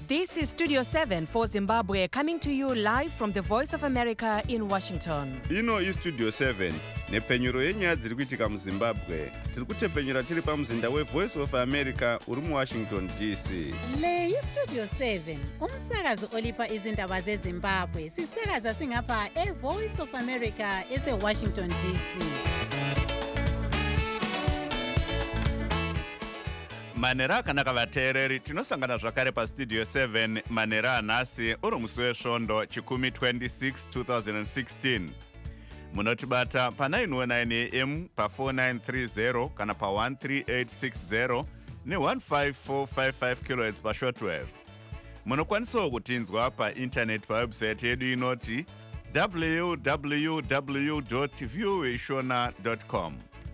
This is Studio 7 for Zimbabwe, coming to you live from the Voice of America in Washington. Ino iStudio 7 nepfenyuro yenyaya dziri kuitika muZimbabwe. Tiri kutepfenyura tiri pamuzinda weVoice of America uri muWashington DC. Le iStudio 7 umsakazo olipa izindaba zeZimbabwe. Sisakaza singapha eVoice of America eseWashington DC. Manera akanaka vateereri, tinosangana zvakare paStudio 7 manera anhasi uri musi wesvondo chikumi 26 2016. Munotibata pa 919 AM pa 4930 kana pa 13860 ne 15455 kHz pa shortwave. Munokwanisawo kutinzwa pa internet pa website yedu inoti www.voashona.com.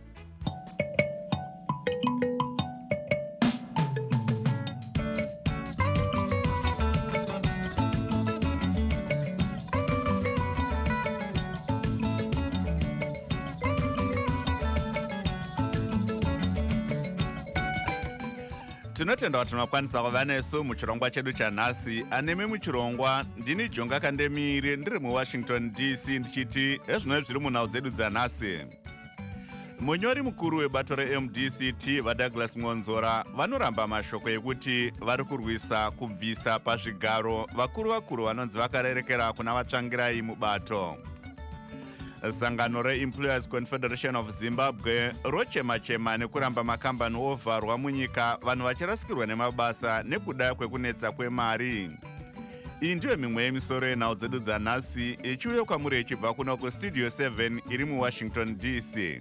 Tinotenda kuti tinokwanisa kuva nesu muchirongwa chedu chanhasi. Anemi muchirongwa ndini Jonga Kandemiri ndiri muWashington DC ndichiti ezvino zviri munhau dzedu dzanhasi. Munyori mukuru webato reMDCT vaDouglas Mwonzora vanoramba mashoko ekuti vari kurwisa kubvisa pazvigaro vakuru vanonzi vakarerekera kuna vatsvangirai mubato. Sangano reEmployers Confederation of Zimbabwe rochema-chema nekuramba makambani ovharwa munyika vanhu vachirasikirwa nemabasa nekuda kwekunetsa kwemari. Iyi ndiyo mimwe yemisoro yenhau dzedu dzanhasi ichiuya kwamuri ichibva kuno kuStudio 7 iri muWashington DC.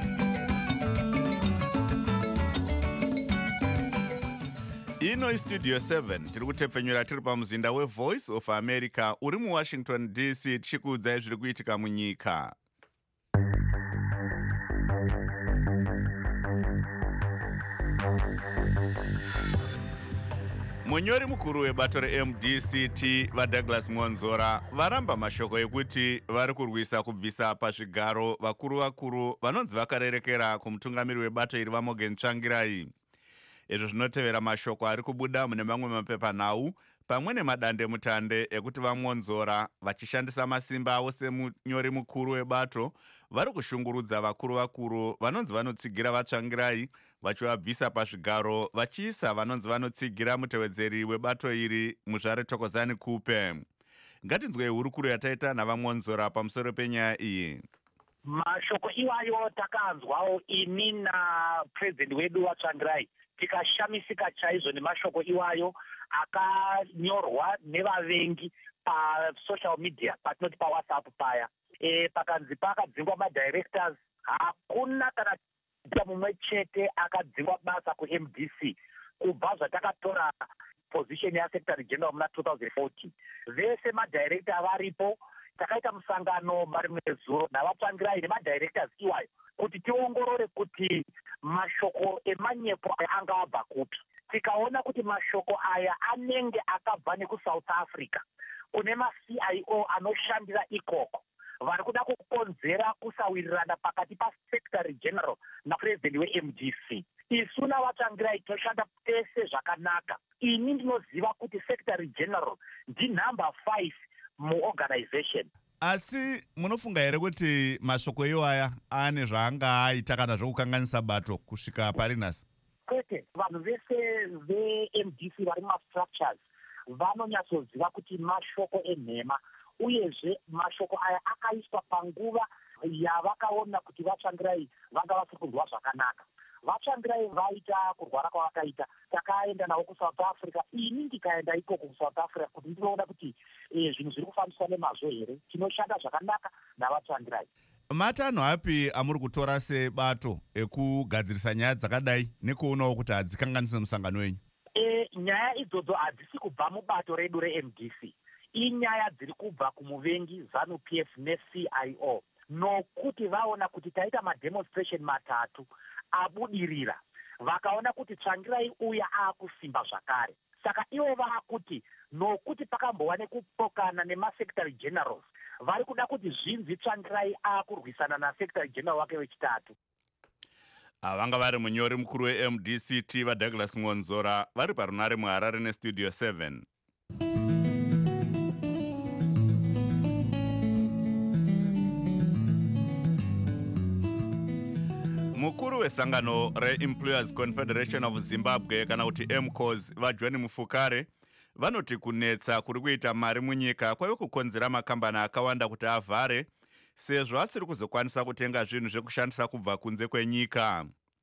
Ino iStudio 7 tiri kutepfenyura tiri pamuzinda weVoice of America uri muWashington DC tichikuudzai zviri kuitika munyika. Munyori mukuru webato reMDCT vaDouglas Mwonzora varamba mashoko ekuti vari kurwisa kubvisa pazvigaro vakuru vanonzi vakarerekera kumutungamiri webato iri vaMorgan Tsvangirai. Izvo zvinotevera mashoko ari kubuda mune mamwe mapepanhau pamwe nemadandemutande ekuti vaMwonzora vachishandisa masimba avo semunyori mukuru webato vari kushungurudza vakuru vanonzi vanotsigira vatsvangirai vachivabvisa pazvigaro vachiisa vanonzi vanotsigira mutevedzeri webato iri muzvare Thokozani Kupe. Ngatinzwei hurukuro yataita navaMwonzora pamusoro penyaya iyi. Mashoko iwayo takanzwawo ini napresident wedu waTsvangirai tikashamisika chaizvo nemashoko iwayo akanyorwa nevavengi pasocial media patinoti paWhatsApp paya. Pakanzi pakadzingwa madirectors hakuna kana mumwe chete akadzingwa basa kuMDC kubva zvatakatora position yaSecretary General muna 2014. Vese madirector varipo. Takaita musangano marimwe zuro navatsvangirai nemadirectors iwayo kuti tiongorore kuti mashoko emanyepo aya anga abva kupi. Tikaona kuti mashoko aya anenge akabva nekuSouth Africa kune maCIO anoshandira ikoko vari kuda kukonzera kusawirirana pakati paSecretary General naPresident weMDC. Isu navatsvangirai toshanda tese zvakanaka. Ini ndinoziva kuti Secretary General ndinumber 5 muorganization. Asi munofunga here kuti mashoko iwaya ane zvaanga aita kana zvokukanganisa bato kusvika pari nhasi? Kwete, vanhu vese veMDC vari mumastructures vanonyatsoziva kuti mashoko enhema, uyezve mashoko aya akaiswa panguva yavakaona kuti vatsvangirai vanga vasiri kurwa zvakanaka. Vatsvangirai vaita kurwara kwavakaita, takaenda navo kuSouth Africa. Ini ndikaenda ikoko kuSouth Africa kuti ndinoona kuti zvinhu zviri kufambiswa nemazvo here. Tinoshanda zvakanaka navatsvangirai. Matanho api amuri kutora sebato ekugadzirisa nyaya dzakadai nekuonawo kuti hadzikanganise musangano wenyu? Nyaya idzodzo hadzisi kubva mubato redu reMDC. Inyaya dziri kubva kumuvengi ZANU-PF neCIO, nokuti vaona kuti taita mademonstration matatu abudirira, vakaona kuti Tsvangirai uya akusimba zvakare. Saka ivo vakuti nokuti pakambowa nekupokana nemaSecretary Generals, vari kuda kuti zvinzi Tsvangirai akurwisana naSecretary General wake wechitatu. Vanga vari munyori mukuru weMDCT vaDouglas Mwonzora vari parunare muHarare neStudio 7. mukuru wesangano reEmployers Confederation of Zimbabwe kana kuti MCOS vaJohn Mufukare vanoti kunetsa kuri kuita mari munyika kwave kukonzera makambani akawanda kuti avhare sezvo asiri kuzokwanisa kutenga zvinhu zvekushandisa kubva kunze kwenyika.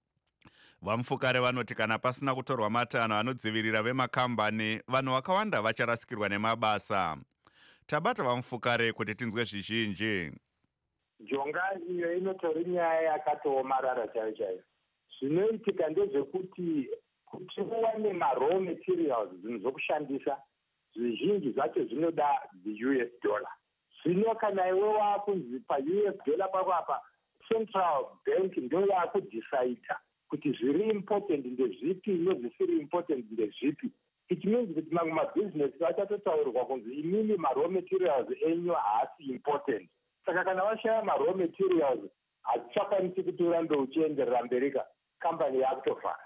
Vamufukare vanoti kana pasina kutorwa matanho anodzivirira vemakambani vanhu vakawanda vacharasikirwa nemabasa. Tabata Vamufukare kuti tinzwe zvizhinji. Jonga iyo inotori nyaya yakatoomarara chaiyo chaiyo. Zvinoitika ndezvekuti kuti uwane ma-raw materials, zvinhu zvokushandisa, zvizhinji zvacho zvinoda the-US dollar. Zvino kana iwe wakunzi pa-US dollar pako apa, Central Bank ndo yakudecida kuti zviri important ndezvipi nezvisiri important ndezvipi. It means kuti mamwe mabusiness vachatotaurirwa kunzi imini ma-raw materials enyu haasi important. Saka kana washaya ma-raw materials hatichakwanisi kutora ndouchienderera mberika, kambani yakutofara.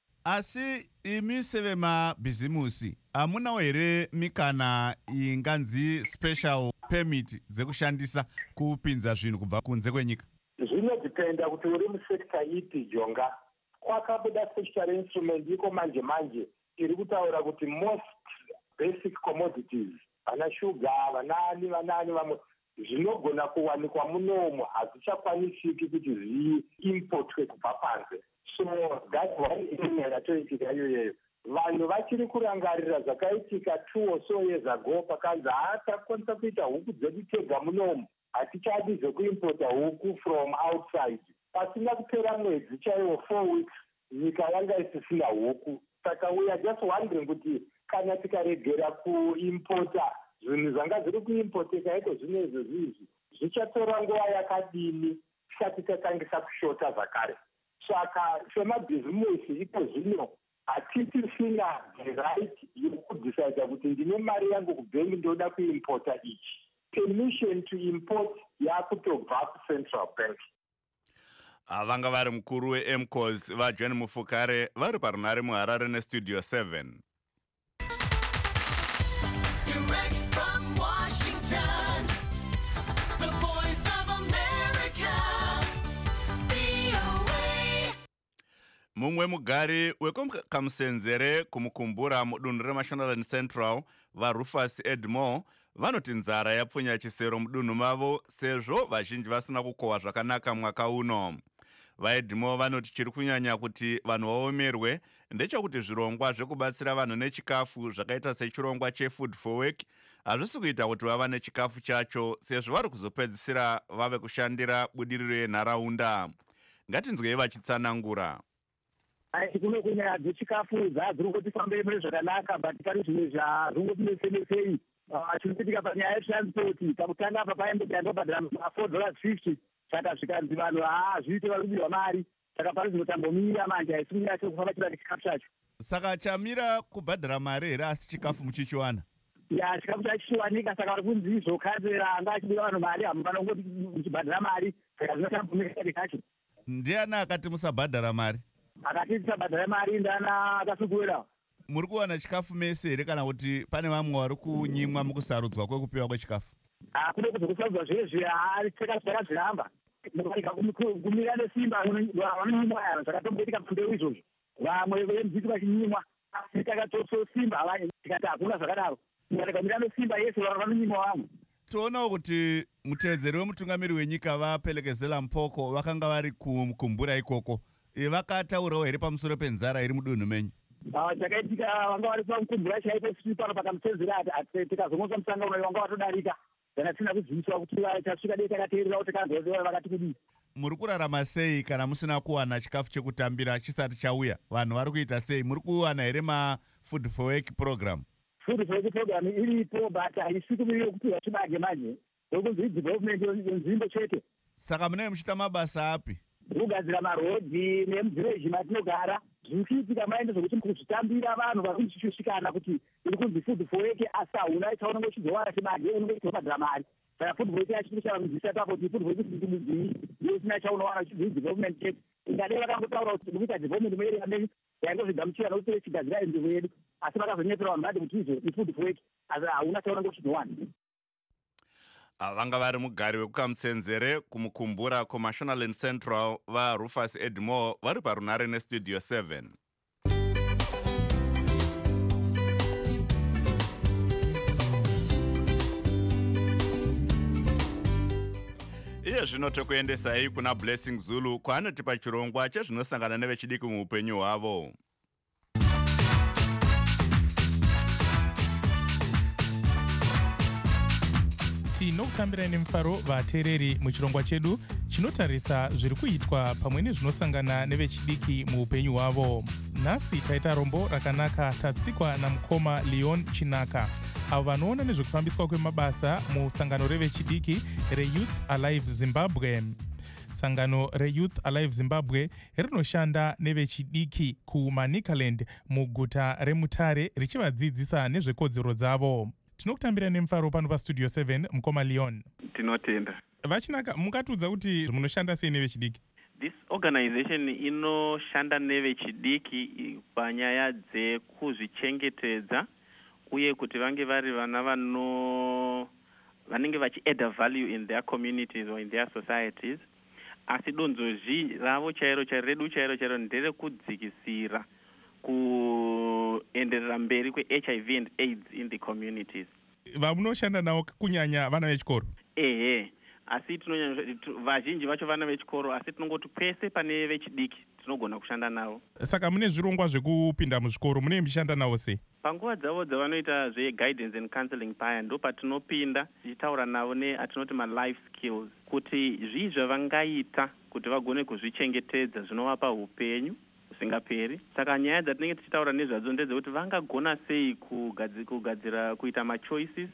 Asi imi sevemabhizimusi hamunawo here mikana inganzi special permit dzekushandisa kupinza zvinhu kubva kunze kwenyika? Zvinodependa kuti uri musekta ipi Jonga. Kwakabuda special instrument iko manje manje iri kutaura kuti most basic commodities, vana sugar, vanani vamwe, zvinogona kuwanikwa munomu hazvichakwanisiki kuti zviimportwe kubva panze. So that's why yakatoitika iyoyeyo. Vanhu vachiri kurangarira zvakaitika 2 or so years ago pakanzi hatakwanisa kuita huku dzedu tega munomu, hatichadi zvekuimpota huku from outside. Pasina kupera mwedzi chaiwo 4 weeks nyika yanga isisina huku. Saka we are just wondering kuti kana tikaregera kuimpota zvinhu zvanga zviri kuimporteka iko zvino izvo zvizvi zvichatora nguva yakadini tisati tatangisa kushota zvakare. Saka semabhizimusi iko zvino hatisisina the right yekudecida kuti ndine mari yangu kubhengi ndoda kuimpota ichi. Permission to import yakutobva kuCentral Bank. Vanga vari mukuru weMCOS vaJohn Mufukare vari parunare muHarare neStudio 7. Mumwe mugari wekomukamsenzere kumukumbura mudunhu reMashonaland Central vaRufus Edmore vanoti nzara yapfunya chisero mudunhu mavo sezvo vazhinji vasina kukohwa zvakanaka mwaka uno. VaEdmore vanoti chiri kunyanya kuti vanhu vaomerwe ndechekuti zvirongwa zvekubatsira vanhu nechikafu zvakaita sechirongwa cheFood for Work hazvisi kuita kuti vava nechikafu chacho sezvo vari kuzopedzisira vave kushandira budiriro yenharaunda. Ngatinzwei vachitsanangura. Kuno kunyaya dzechikafu dzadziri kutifambei mune zvakanaka, but pane zvimwe zvazvingotinesemesei. Chinoitika panyaya yetransport, pakutanga apa paimbe tandobhadhira $4.50, saka zvikanzi vanhu zviite vari kubirwa mari, saka pari zvinotambomira manje haisi kunyacho kufamba chibati chikafu chacho. Saka chamira kubhadhira mari here asi chikafu muchichiwana? Ya, chikafu chachichiwanika, saka vari kunzi izvokanzera anga achibira vanhu mari hamufana kungoti muchibhadhira mari, saka zvinotambomira chibati chacho. Ndiani akati musabhadhara mari? Akati tisabhadhara mari ndana akasukuwera. Muri kuwana chikafu mese here kana kuti pane vamwe vari kunyimwa mukusarudzwa kwekupiwa kwechikafu? Kune kuzokusarudzwa zvezvi zvakazviramba. Mukaika kumira nesimba vanonyimwa yaro zvakatomboitika mupfundeu izvozvo. Vamwe vemuziki vachinyimwa asi takatosimba havanye tikati hakuna zvakadaro. Mukaika kumira nesimba yese vanonyimwa vamwe. Toonawo kuti muteedzeri wemutungamiri wenyika vaPelekezela Mpoko vakanga vari kumukumbura ikoko. Vakataurawo here pamusoro penzara iri mudunhu menyu? Chakaitika vanga vari pamukumbura chaipo pano pakamuteedzera ati tikazongosa musangano vanga vatodarika. Kana tisina kuziviswa kuti tasvika dei takateerera kuti kanzwa vakati kudii. Muri kurarama sei kana musina kuwana chikafu chekutambira chisati chauya? Vanhu vari kuita sei? Muri kuwana here maFood for Work program? Food for Work program iripo, but haisi kumirira kupiwa chibage manje. Ndokunzi development yenzvimbo chete. Saka munenge muchiita mabasa api? Kugadzira marodhi nemuvileji matinogara. Zvichiitika maende zvokuti kuzvitambira vanhu vari kuchishushikana kuti iri kunzi Food for Work asi hauna chaunenge uchizowana chibage unenge uchitobhadhira mari. Saka Food for Work yachikushavamudzisa ipapo kuti Food for Work mudzii usina chaunowana uchibviri development chete. Ingadei vakangotaura kuti kuita development muarea menyu yaingozvigamuchira nokuti vechigadzira nzvimbo yedu asi vakazonyepera vanhu vati kuti izvo ifood for work asi hauna chaunenge uchizowana. vanga vari mugari wekukamutsenzere kumukumbura kumashonaland central vaRufus Edmore vari parunare nestudio 7. iye zvino tokuendesai kuna Blessing Zulu kwaanoti pachirongwa chezvinosangana nevechidiki muupenyu hwavo. tinokutambira nemufaro vateereri muchirongwa chedu chinotarisa zviri kuitwa pamwe nezvinosangana nevechidiki muupenyu hwavo. nhasi taita rombo rakanaka tatsikwa namukoma Leon Chinaka avo vanoona nezvekufambiswa kwemabasa musangano revechidiki reYouth Alive Zimbabwe. sangano reYouth Alive Zimbabwe rinoshanda nevechidiki kuManicaland muguta reMutare richivadzidzisa nezvekodzero dzavo. tinokutambira nemufaro pano pastudio 7 mukoma Leon. Tinotenda. Vachinaka, mungatiudza kuti munoshanda sei nevechidiki? This organization inoshanda nevechidiki panyaya dzekuzvichengetedza uye kuti vange vari vana vanenge vachiadd value in their communities or in their societies. Asi donzozhi ravo redu chairo nderekudzikisira kuenderera mberi kweHIV and AIDS in the communities. Vamunoshanda navo kunyanya vana vechikoro? Ehe, asi vazhinji vacho vana vechikoro, asi tinongoti pese pane vechidiki tinogona kushanda navo. Saka mune zvirongwa zvekupinda muzvikoro, mune mushanda navo sei? Panguva dzavo dzavanoita zveguidance and counseling paya ndo patinopinda tichitaura navo atinoti life skills kuti zvii zvavangaita kuti vagone kuzvichengetedza zvinovapa upenyu usingaperi. Saka nyaya dzatinenge tichitaura nezvadzo ndedzekuti vangagona sei kugadzira kuita machoices,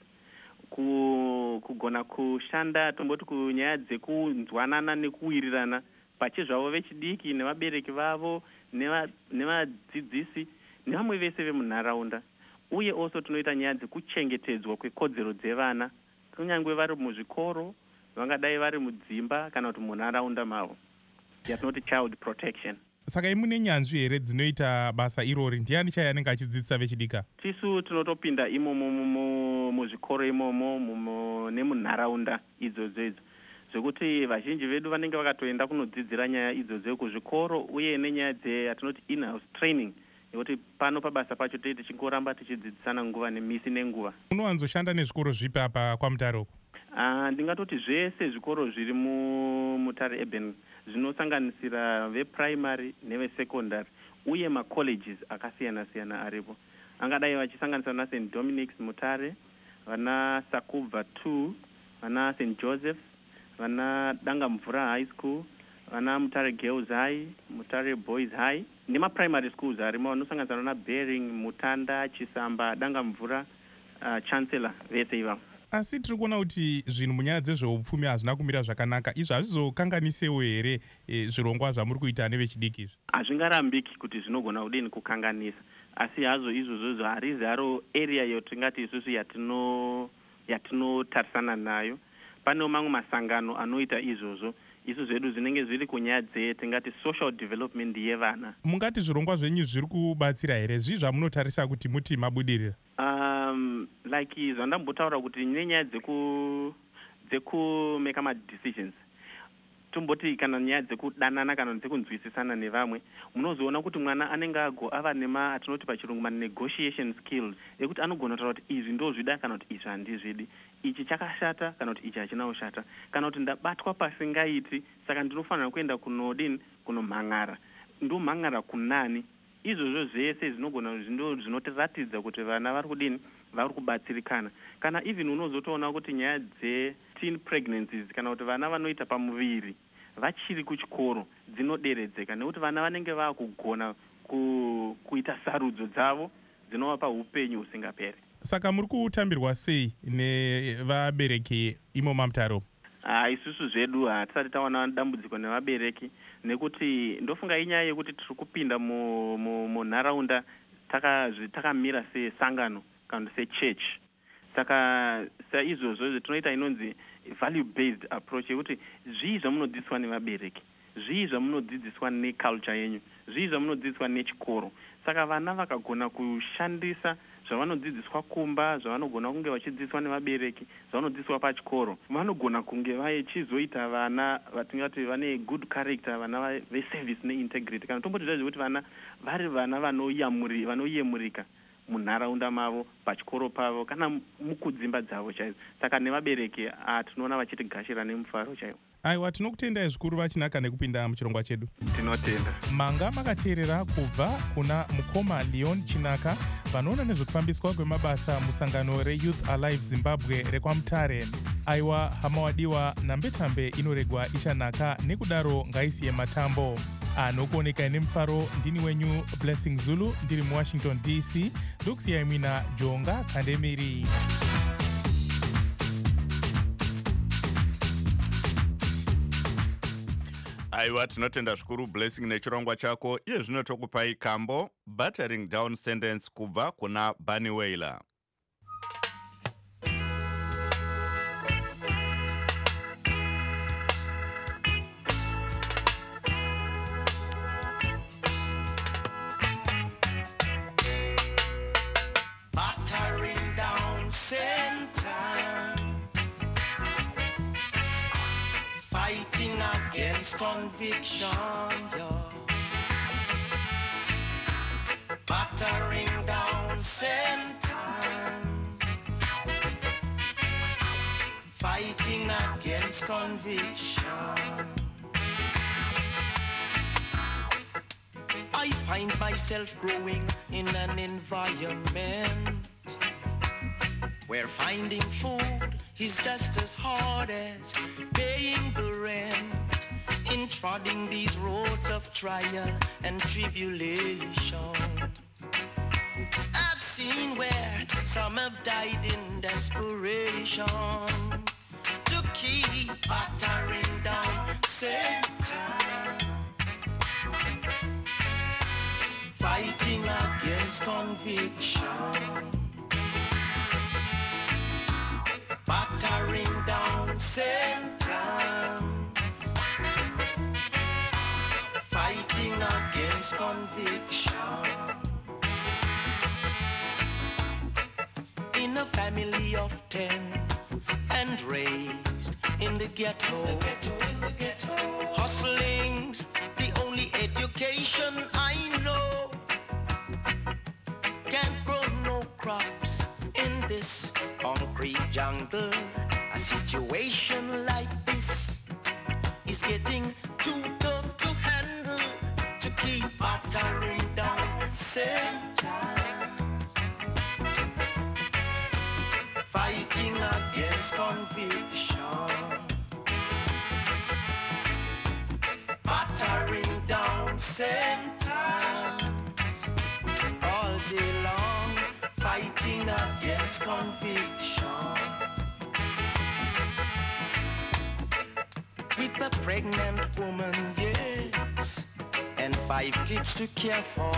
kugona kushanda tomboti kunyaya dzekunzwanana nekuwirirana pachezvavo vechidiki nevabereki vavo nevadzidzisi nevamwe vese vemunharaunda. Uye also tinoita nyaya dzekuchengetedzwa kwekodzero dzevana kunyange vari muzvikoro, vangadai vari mudzimba kana kuti munharaunda mavo, yatinoti child protection. Saka imune nyanzvi here dzinoita basa irori? Ndiani chai anenge achidzidzisa vechidika? Tisu tinotopinda imomo muzvikoro imomo nemunharaunda idzodzo zvekuti vazhinji vedu vanenge vakatoenda kunodzidzira nyaya idzodzo kuzvikoro uye nenyaya dzeyatinoti in-house training yekuti pano pabasa pacho tichingoramba tichidzidzisana nguva nemisi nenguva. Unowanzoshanda nezvikoro zvipi apa kwaMutare uko? Ndingatoti zvese zvikoro zviri muMutare urban zvinosanganisira veprimary nevesecondary uye macolleges akasiyana-siyana aripo. Angadai vachisanganisira na St. Dominic's Mutare, vana Sakubva 2, vana St. Joseph's, vana Danga Mvura High School, vana Mutare Girls High, Mutare Boys High, nemaprimary schools arimo vanosanganisira na Bering, Mutanda, Chisamba, Danga Mvura, Chancellor vese ivavo. Asi tiri kuona kuti zvinhu munyaya dzezveupfumi hazvina kumira zvakanaka. Izvo hazvizokanganisewo here zvirongwa zvamuri kuita nevechidiki izvi? Hazvingarambiki kuti zvinogona kudini kukanganisa, asi hazvo izvozvo harizi haro area yotingati isusu yatinotarisana nayo. Panewo mamwe masangano anoita izvozvo. Isu zvedu zvinenge zviri kunyaya tingati social development yevana. Mungati zvirongwa zvenyu zviri kubatsira here? Zvii zvamunotarisa kuti muti mabudirira? Like zvandambotaura kuti nenyaya dzekumeka madecisions, tomboti kana nyaya dzekudanana kana dzekunzwisisana nevamwe, munozoona kuti mwana anenge ava atinoti pachirungu negotiation skills yekuti anogona kutaura kuti izvi ndozvida kana kuti izvi handizvidi, ichi chakashata kana kuti ichi hachina kushata, kana kuti ndabatwa pasingaiti saka ndinofanira kuenda kunomhang'ara, ndomhang'ara kunani. Izvozvo zvese zvinotiratidza kuti vana vari kubatsirikana. Kana even unozotoona kuti nyaya dze-teen pregnancies kana kuti vana vanoita pamuviri vachiri kuchikoro dzinoderedzeka nekuti vana vanenge vakugona kuita sarudzo dzavo dzinovapa upenyu usingaperi. Saka muri kutambirwa sei nevabereki imo maMutare? Isusu zvedu hatisati tawana dambudziko nevabereki nekuti ndofunga inyaya yekuti tiri kupinda munharaunda takamira sesangano kana sechurch. Saka saizvozvo tinoita inonzi value based approach yekuti zvii zvamunodzidziswa nevabereki zvii zvamunodzidziswa neculture yenyu, zvii zvamunodzidziswa nechikoro. Saka vana vakagona kushandisa zvavanodzidziswa kumba, zvavanogona kunge vachidzidziswa nevabereki, zvavanodzidziswa pachikoro, vanogona kunge vachizoita vana vatingati vane good character, vana veservice neintegrity. Kana tomboti zvazvo kuti vana vari vana vanoyemurika munharaunda mavo, pachikoro pavo, kana mukudzimba dzavo chaidzo. Saka nevabereki tinoona vachitigashira nemufaro chaiwo. Aiwa, tinokutendai zvikuru vachinaka nekupinda muchirongwa chedu. Tinotenda. Manga makateerera kubva kuna mukoma Leon Chinaka vanoona nezvekufambiswa kwemabasa musangano reYouth Alive Zimbabwe rekwamutare. Aiwa, hama wadiwa, nambetambe inoregwa ichanaka, nekudaro ngaisiye matambo. Anokuoneka nemufaro ndini wenyu Blessing Zulu, ndiri muWashington DC. Ndokusiyai mina Jonga Kandemiri. Aiwa, tinotenda zvikuru Blessing nechirongwa chako. Iye zvino tokupai kambo Battering Down Sentence kubva kuna Bunny Wailer. Battering down sentence, fighting against conviction, yeah. Battering down sentence, fighting against conviction. I find myself growing in an environment where finding food is just as hard as paying the rent. In trotting these roads of trial and tribulation, I've seen where some have died in desperation to keep battering down sentence, fighting against conviction. Battering down sentence, fighting against conviction. In a family of 10 and raised in the ghetto, hustling's the only education I know. Can't grow no crops in this concrete jungle. A situation like this is getting too tough to handle to keep battering down sentence, fighting against conviction. Battering down sentence all day long, fighting against conviction. With a pregnant woman, yes, and 5 kids to care for.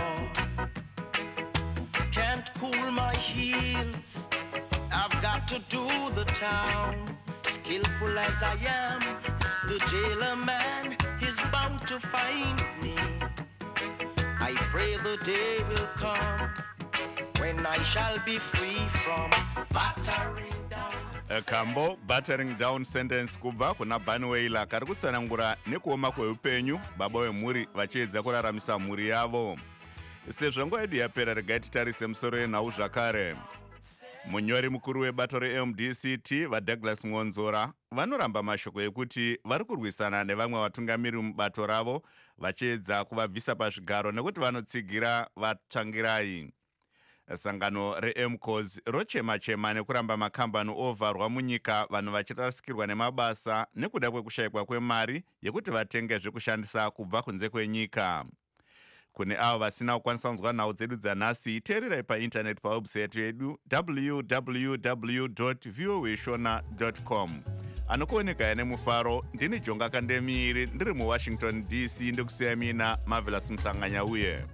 Can't cool my heels, I've got to do the town. Skillful as I am, the jailer man is bound to find me. I pray the day will come when I shall be free from battering down. Kambo Battering Down Sentence kubva kuna Bunny Wailer kari kutsanangura nekuoma kweupenyu baba vemhuri vachiedza kuraramisa mhuri yavo. Sezvo nguva yedu yapera, regai titarise musoro yenhau zvakare. Munyori mukuru webato reMDCT vaDouglas Mwonzora vanoramba mashoko ekuti vari kurwisana nevamwe vatungamiri mubato ravo vachiedza kuvabvisa pazvigaro nekuti vanotsigira vatsvangirai. Sangano reMCOS rochema-chema nekuramba makambani ovharwa munyika, vanhu vachirasikirwa nemabasa nekuda kwekushayikwa kwemari yekuti vatenge zvekushandisa kubva kunze kwenyika. Kune avo vasina kukwanisa kunzwa nhau dzedu dzanhasi, teererai paindaneti pawebsite yedu www.voashona.com. Anokuoneka nemufaro, ndini Jonga Kandemiri, ndiri muWashington DC, ndokusiyai mina Marvelous Mhlanganyauye.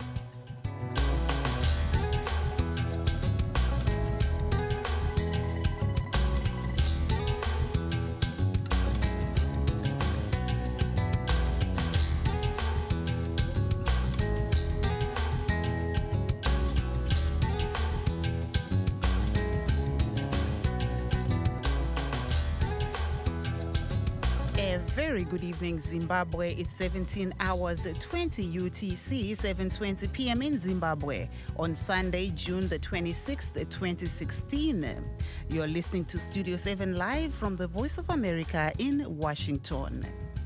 A very good evening, Zimbabwe. It's 17 hours 20 UTC, 7:20 p.m. in Zimbabwe on Sunday, June the 26th, 2016. You're listening to Studio 7 live from the Voice of America in Washington.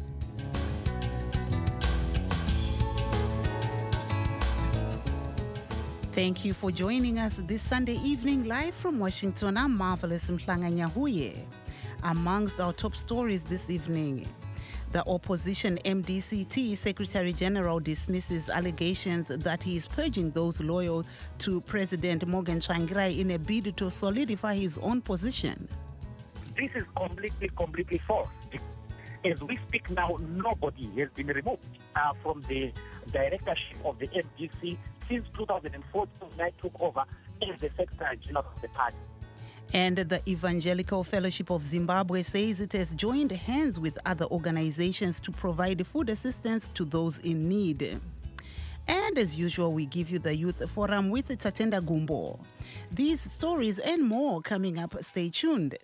Thank you for joining us this Sunday evening live from Washington. I'm Marvelous Mhlanga-Nyahuye. Amongst our top stories this evening, the opposition MDCT Secretary General dismisses allegations that he is purging those loyal to President Morgan Tsvangirai in a bid to solidify his own position. This is completely false. As we speak now, nobody has been removed from the directorship of the MDC since 2004 when I took over as the Secretary General of the party. And the Evangelical Fellowship of Zimbabwe says it has joined hands with other organizations to provide food assistance to those in need. And as usual, we give you the Youth Forum with Tatenda Gumbo. These stories and more coming up. Stay tuned.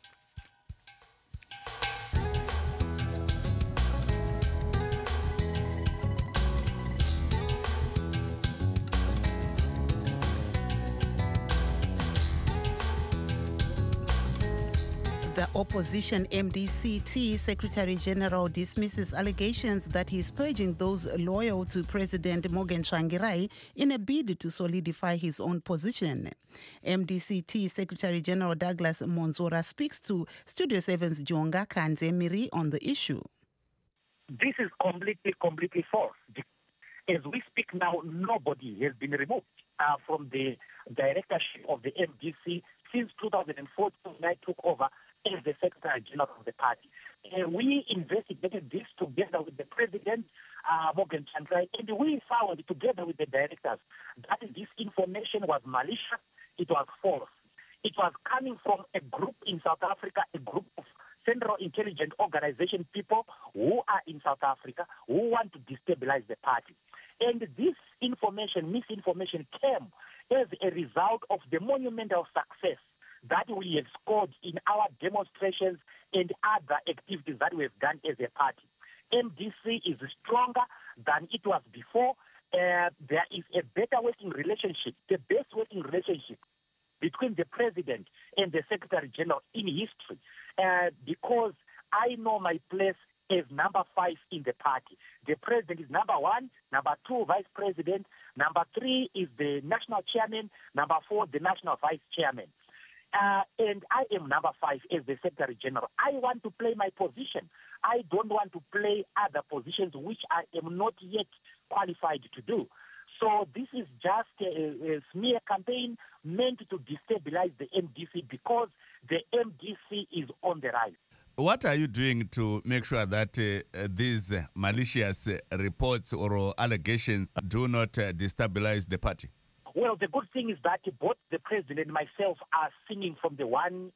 The opposition MDCT Secretary General dismisses allegations that he is purging those loyal to President Morgan Tsvangirai in a bid to solidify his own position. MDCT Secretary General Douglas Monzora speaks to Studio 7's Jonga Kanzemiri on the issue. This is completely false. As we speak now, nobody has been removed from the directorship of the MDC since 2004 when I took over as the Secretary General of the party. We investigated this together with the President, Morgan Tsvangirai, and we found together with the directors that this information was malicious, it was false. It was coming from a group in South Africa, a group of Central Intelligence Organization people who are in South Africa who want to destabilize the party. And this misinformation came as a result of the monumental success that we have scored in our demonstrations and other activities that we have done as a party. MDC is stronger than it was before. There is a better working relationship, the best working relationship between the President and the Secretary General in history, because I know my place as number 5 in the party. The President is number 1, number 2, Vice President, number 3 is the National Chairman, number 4, the National Vice Chairman. And I am number 5 as the Secretary General. I want to play my position. I don't want to play other positions which I am not yet qualified to do. So this is just a smear campaign meant to destabilize the MDC because the MDC is on the rise. What are you doing to make sure that these malicious reports or allegations do not destabilize the party? Well, the good thing is that both the President and myself are singing from the one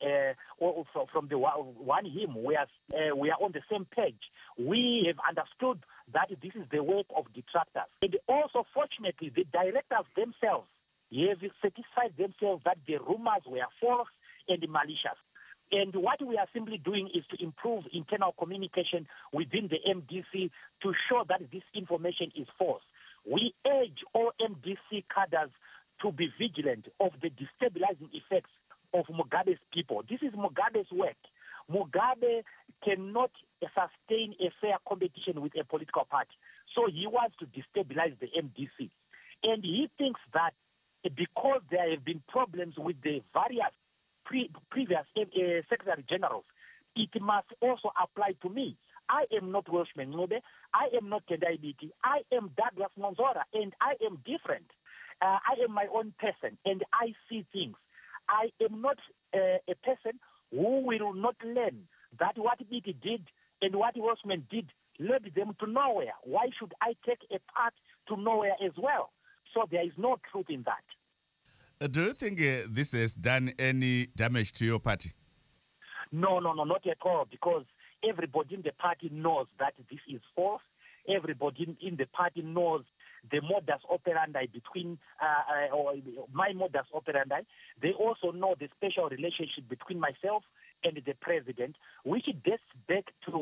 hymn. We are on the same page. We have understood that this is the work of detractors. And also, fortunately, the directors themselves have satisfied themselves that the rumors were false and malicious. And what we are simply doing is to improve internal communication within the MDC to show that this information is false. We urge all MDC cadres to be vigilant of the destabilizing effects of Mugabe's people. This is Mugabe's work. Mugabe cannot sustain a fair competition with a political party. So he wants to destabilize the MDC. And he thinks that because there have been problems with the various previous Secretary Generals, it must also apply to me. I am not Welshman Ncube. I am not Tendai Biti. I am Douglas Monzora, and I am different. I am my own person, and I see things. I am not a person who will not learn that what Biti did and what Welshman did led them to nowhere. Why should I take a path to nowhere as well? So there is no truth in that. Do you think this has done any damage to your party? No, not at all, because everybody in the party knows that this is false. Everybody in the party knows the modus operandi between my modus operandi. They also know the special relationship between myself and the President, which dates back to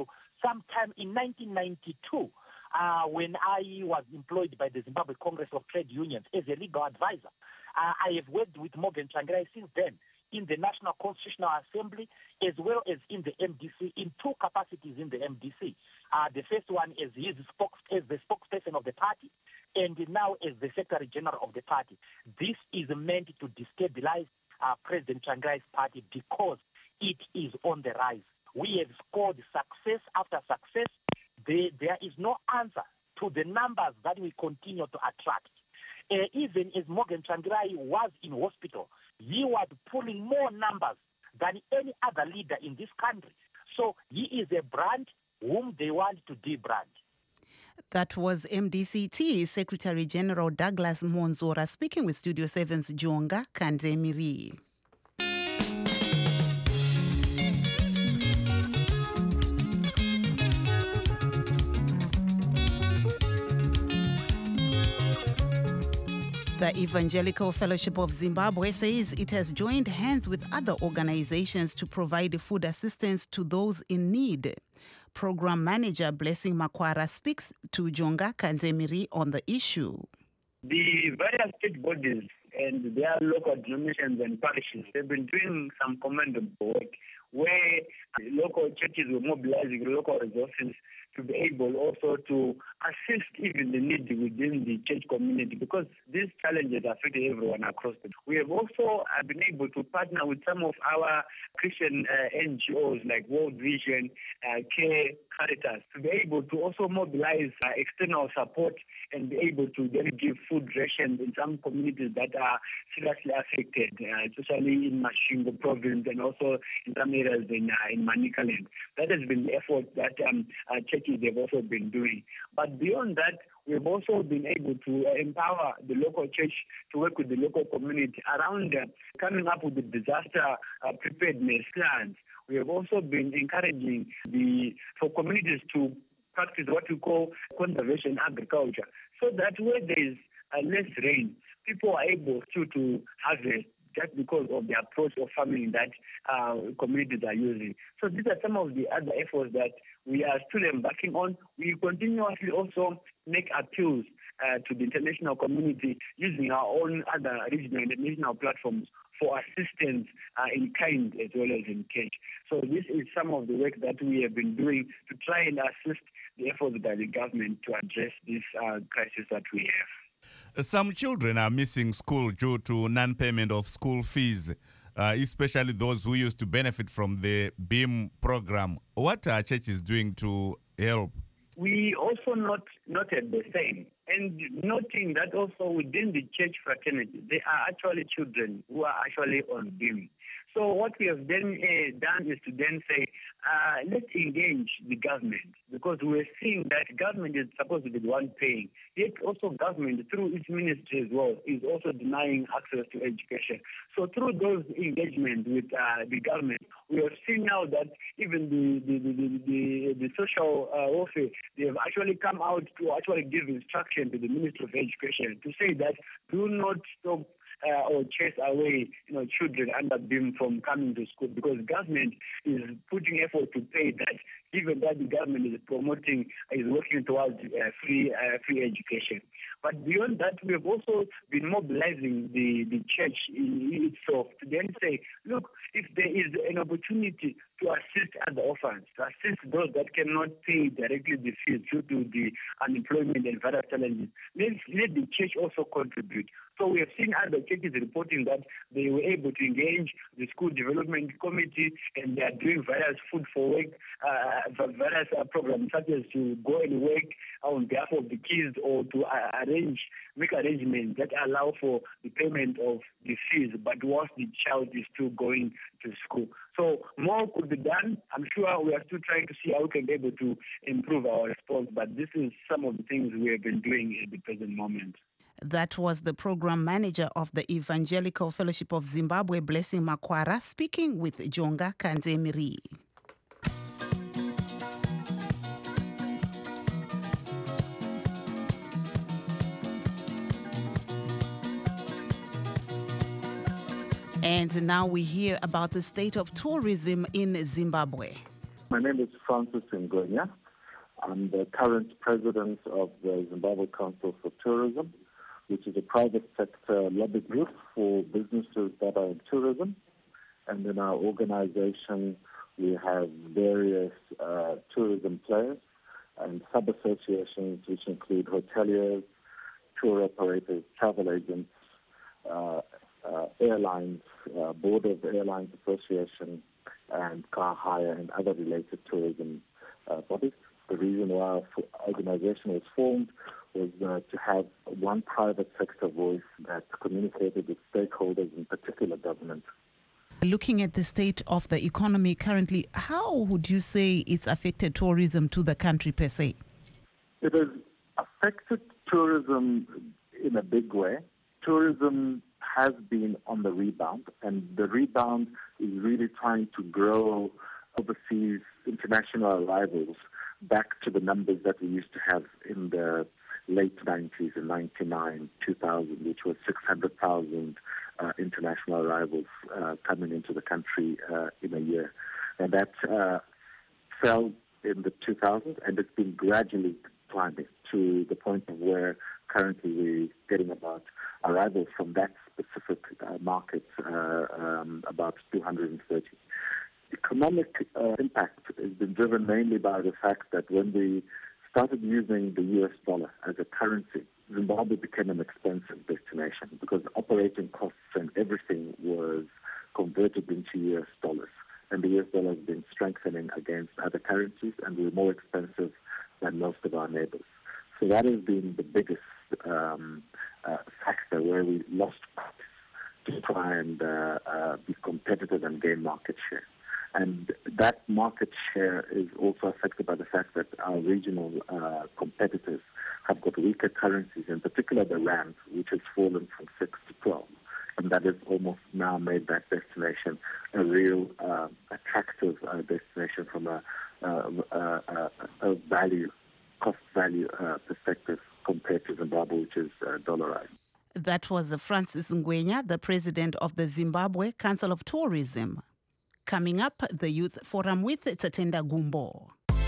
sometime in 1992, when I was employed by the Zimbabwe Congress of Trade Unions as a legal advisor. I have worked with Morgan Tsvangirai since then in the National Constitutional Assembly as well as in the MDC, in two capacities in the MDC. The first one is as the spokesperson of the party, and now as the Secretary General of the party. This is meant to destabilize President Tsvangirai's party because it is on the rise. We have scored success after success. There is no answer to the numbers that we continue to attract. Even as Morgan Tsvangirai was in hospital, he was pulling more numbers than any other leader in this country. So he is a brand whom they want to debrand. That was MDCT Secretary General Douglas Monzora speaking with Studio 7's Jonga Kandemiri. The Evangelical Fellowship of Zimbabwe says it has joined hands with other organizations to provide food assistance to those in need. Program Manager Blessing Makwara speaks to Jonga Kandemiri on the issue. The various state bodies and their local denominations and parishes have been doing some commendable work where local churches were mobilizing local resources to be able also to assist even the needy within the church community, because these challenges affect everyone across the. We have also been able to partner with some of our Christian NGOs like World Vision, Care, Caritas, to be able to also mobilize external support and be able to then give food rations in some communities that are seriously affected, especially in Masvingo province and also in some areas in Manicaland. That has been the effort that churches have also been doing. But beyond that, we've also been able to empower the local church to work with the local community around coming up with the disaster preparedness plans. We have also been encouraging for communities to practice what we call conservation agriculture, so that where there is less rain, people are able to harvest just because of the approach of farming that communities are using. So these are some of the other efforts that we are still embarking on. We continuously also make appeals to the international community using our own other regional and international platforms for assistance in kind as well as in cash. So this is some of the work that we have been doing to try and assist the efforts by the government to address this crisis that we have. Some children are missing school due to non-payment of school fees, especially those who used to benefit from the BEAM program. What are churches doing to help? We also noted the same, and noting that also within the church fraternity, there are actually children who are actually on BEAM. So what we have then done is to then say, let's engage the government, because we're seeing that government is supposed to be the one paying. Yet also government, through its ministry as well, is also denying access to education. So through those engagements with the government, we have seen now that even the social welfare, they have actually come out to actually give instruction to the Ministry of Education to say that do not stop or chase away, children under BEAM from coming to school, because government is putting effort to pay that, given that the government is working towards free education. But beyond that, we have also been mobilizing the church itself to then say, look, if there is an opportunity to assist other orphans, to assist those that cannot pay directly the fees due to the unemployment and various challenges, let the church also contribute. So we have seen other churches reporting that they were able to engage the school development committee, and they are doing various food for work, various programs such as to go and work on behalf of the kids, or to make arrangements that allow for the payment of the fees, but whilst the child is still going to school. So more could be done. I'm sure we are still trying to see how we can be able to improve our response, but this is some of the things we have been doing at the present moment. That was the program manager of the Evangelical Fellowship of Zimbabwe, Blessing Makwara, speaking with Jonga Kandemiri. And now we hear about the state of tourism in Zimbabwe. My name is Francis Ngwenya. I'm the current president of the Zimbabwe Council for Tourism, which is a private sector lobby group for businesses that are in tourism. And in our organization, we have various tourism players and sub-associations, which include hoteliers, tour operators, travel agents, airlines, Board of Airlines Association, and car hire and other related tourism bodies. The reason why our organization was formed was to have one private sector voice that communicated with stakeholders, in particular government. Looking at the state of the economy currently, how would you say it's affected tourism to the country per se? It has affected tourism in a big way. Tourism has been on the rebound, and the rebound is really trying to grow overseas international arrivals back to the numbers that we used to have in the late 90s, in 99, 2000, which was 600,000 international arrivals coming into the country in a year. And that fell in the 2000s, and it's been gradually climbing to the point of where currently we're getting about arrivals from that specific market, about 230. Economic impact has been driven mainly by the fact that when we started using the US dollar as a currency, Zimbabwe became an expensive destination because operating costs and everything was converted into US dollars. And the US dollar has been strengthening against other currencies, and we're more expensive than most of our neighbors. So that has been the biggest factor where we lost to try and be competitive and gain market share. And that market share is also affected by the fact that our regional competitors have got weaker currencies, in particular the rand, which has fallen from 6 to 12. And that has almost now made that destination a real attractive destination from a cost-value perspective compared to Zimbabwe, which is dollarized. That was Francis Ngwenya, the president of the Zimbabwe Council of Tourism. Coming up, the Youth Forum with Tatenda Gumbo.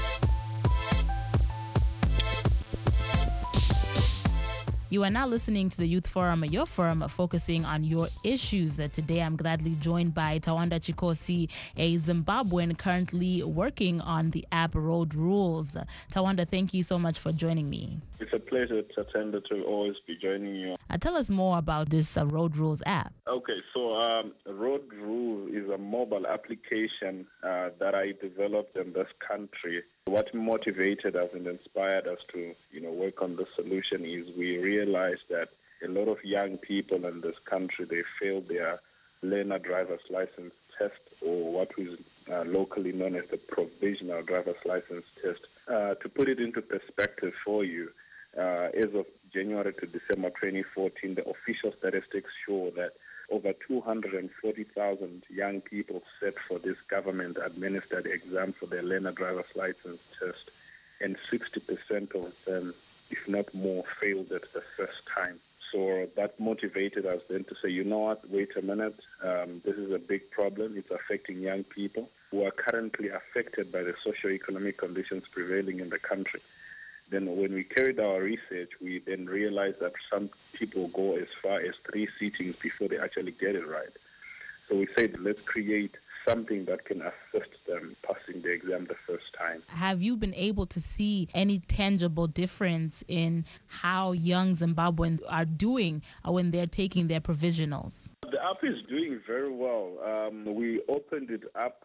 You are now listening to the Youth Forum, your forum focusing on your issues. Today, I'm gladly joined by Tawanda Chikosi, a Zimbabwean currently working on the app Road Rules. Tawanda, thank you so much for joining me. It's a pleasure, Tatenda, to always be joining you. Tell us more about this Road Rules app. Okay, so Road Rules is a mobile application that I developed in this country. What motivated us and inspired us to, work on the solution is we realized that a lot of young people in this country, they failed their learner driver's license test, or what is locally known as the provisional driver's license test. To put it into perspective for you, as of January to December 2014, the official statistics show that over 240,000 young people sat for this government-administered exam for their learner driver's license test, and 60% of them, if not more, failed it the first time. So that motivated us then to say, you know what, wait a minute, this is a big problem. It's affecting young people who are currently affected by the socio-economic conditions prevailing in the country. Then when we carried our research, we then realized that some people go as far as 3 sittings before they actually get it right. So we said, let's create something that can assist them passing the exam the first time. Have you been able to see any tangible difference in how young Zimbabweans are doing when they're taking their provisionals? The app is doing very well. We opened it up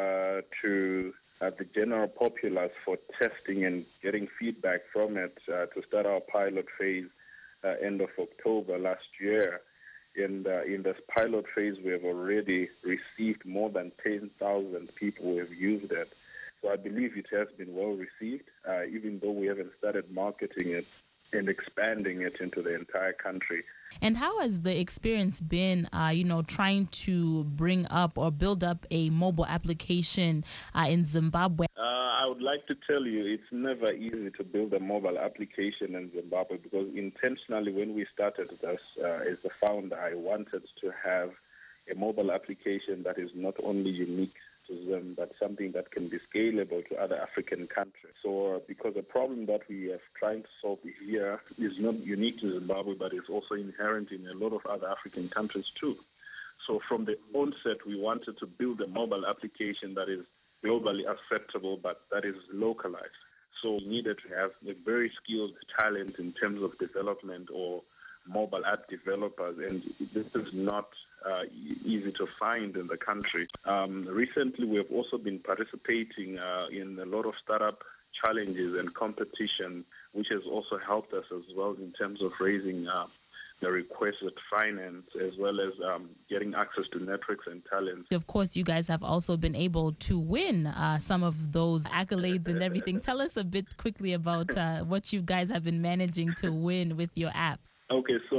to the general populace for testing and getting feedback from it to start our pilot phase end of October last year. And in this pilot phase, we have already received more than 10,000 people who have used it. So I believe it has been well received, even though we haven't started marketing it and expanding it into the entire country. And how has the experience been, trying to bring up or build up a mobile application in Zimbabwe? I would like to tell you it's never easy to build a mobile application in Zimbabwe, because intentionally when we started this, as a founder, I wanted to have a mobile application that is not only unique but something that can be scalable to other African countries. So because the problem that we are trying to solve here is not unique to Zimbabwe, but it's also inherent in a lot of other African countries too. So from the onset, we wanted to build a mobile application that is globally acceptable, but that is localized. So we needed to have a very skilled talent in terms of development or mobile app developers, and this is not easy to find in the country. Recently, we have also been participating in a lot of startup challenges and competition, which has also helped us as well in terms of raising the requested finance, as well as getting access to networks and talent. Of course, you guys have also been able to win some of those accolades and everything. Tell us a bit quickly about what you guys have been managing to win with your app. Okay, so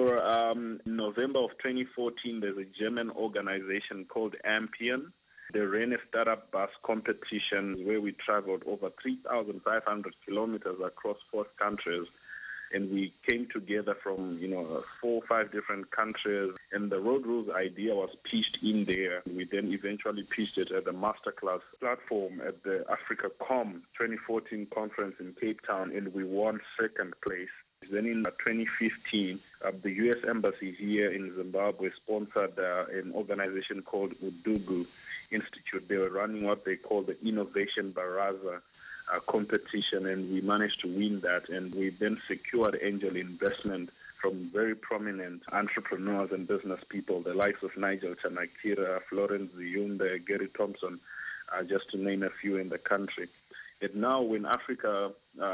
in November of 2014, there's a German organization called Ampion. They ran a startup bus competition where we traveled over 3,500 kilometers across 4 countries. And we came together from, 4 or 5 different countries, and the Road Rules idea was pitched in there. We then eventually pitched it at the masterclass platform at the AfricaCom 2014 conference in Cape Town, and we won 2nd place. Then in 2015, the U.S. Embassy here in Zimbabwe sponsored an organization called Udugu Institute. They were running what they call the Innovation Baraza competition, and we managed to win that, and we then secured angel investment from very prominent entrepreneurs and business people, the likes of Nigel Chanakira, Florence Ziyumba, Gary Thompson, just to name a few in the country. And now when Africa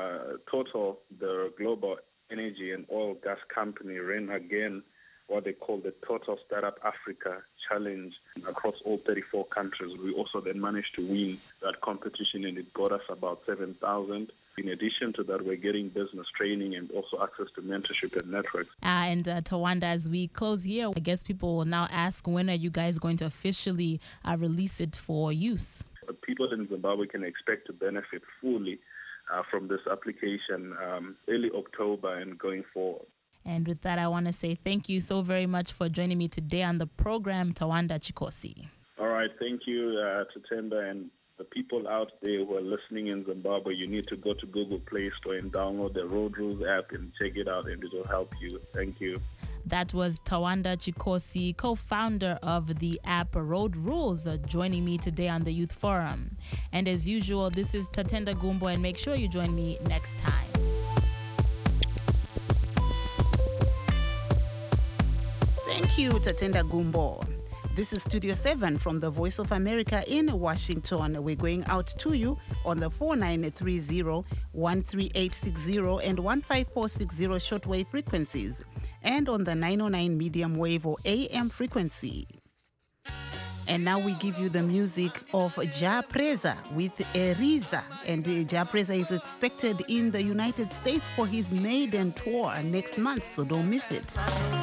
Total, the global energy and oil gas company, ran again what they call the Total Startup Africa Challenge across all 34 countries. We also then managed to win that competition, and it got us about 7,000. In addition to that, we're getting business training and also access to mentorship and networks. And Tawanda, as we close here, I guess people will now ask, when are you guys going to officially release it for use? People in Zimbabwe can expect to benefit fully from this application early October and going forward. And with that, I want to say thank you so very much for joining me today on the program, Tawanda Chikosi. All right. Thank you, Tatenda, and the people out there who are listening in Zimbabwe. You need to go to Google Play Store and download the Road Rules app and check it out, and it will help you. Thank you. That was Tawanda Chikosi, co-founder of the app Road Rules, joining me today on the Youth Forum. And as usual, this is Tatenda Gumbo, and make sure you join me next time. Thank you, Tatenda Gumbo. This is Studio 7 from the Voice of America in Washington. We're going out to you on the 4930, 13860 and 15460 shortwave frequencies, and on the 909 medium wave or AM frequency. And now we give you the music of Jah Prayzah with Eriza. And Jah Prayzah is expected in the United States for his maiden tour next month, so don't miss it.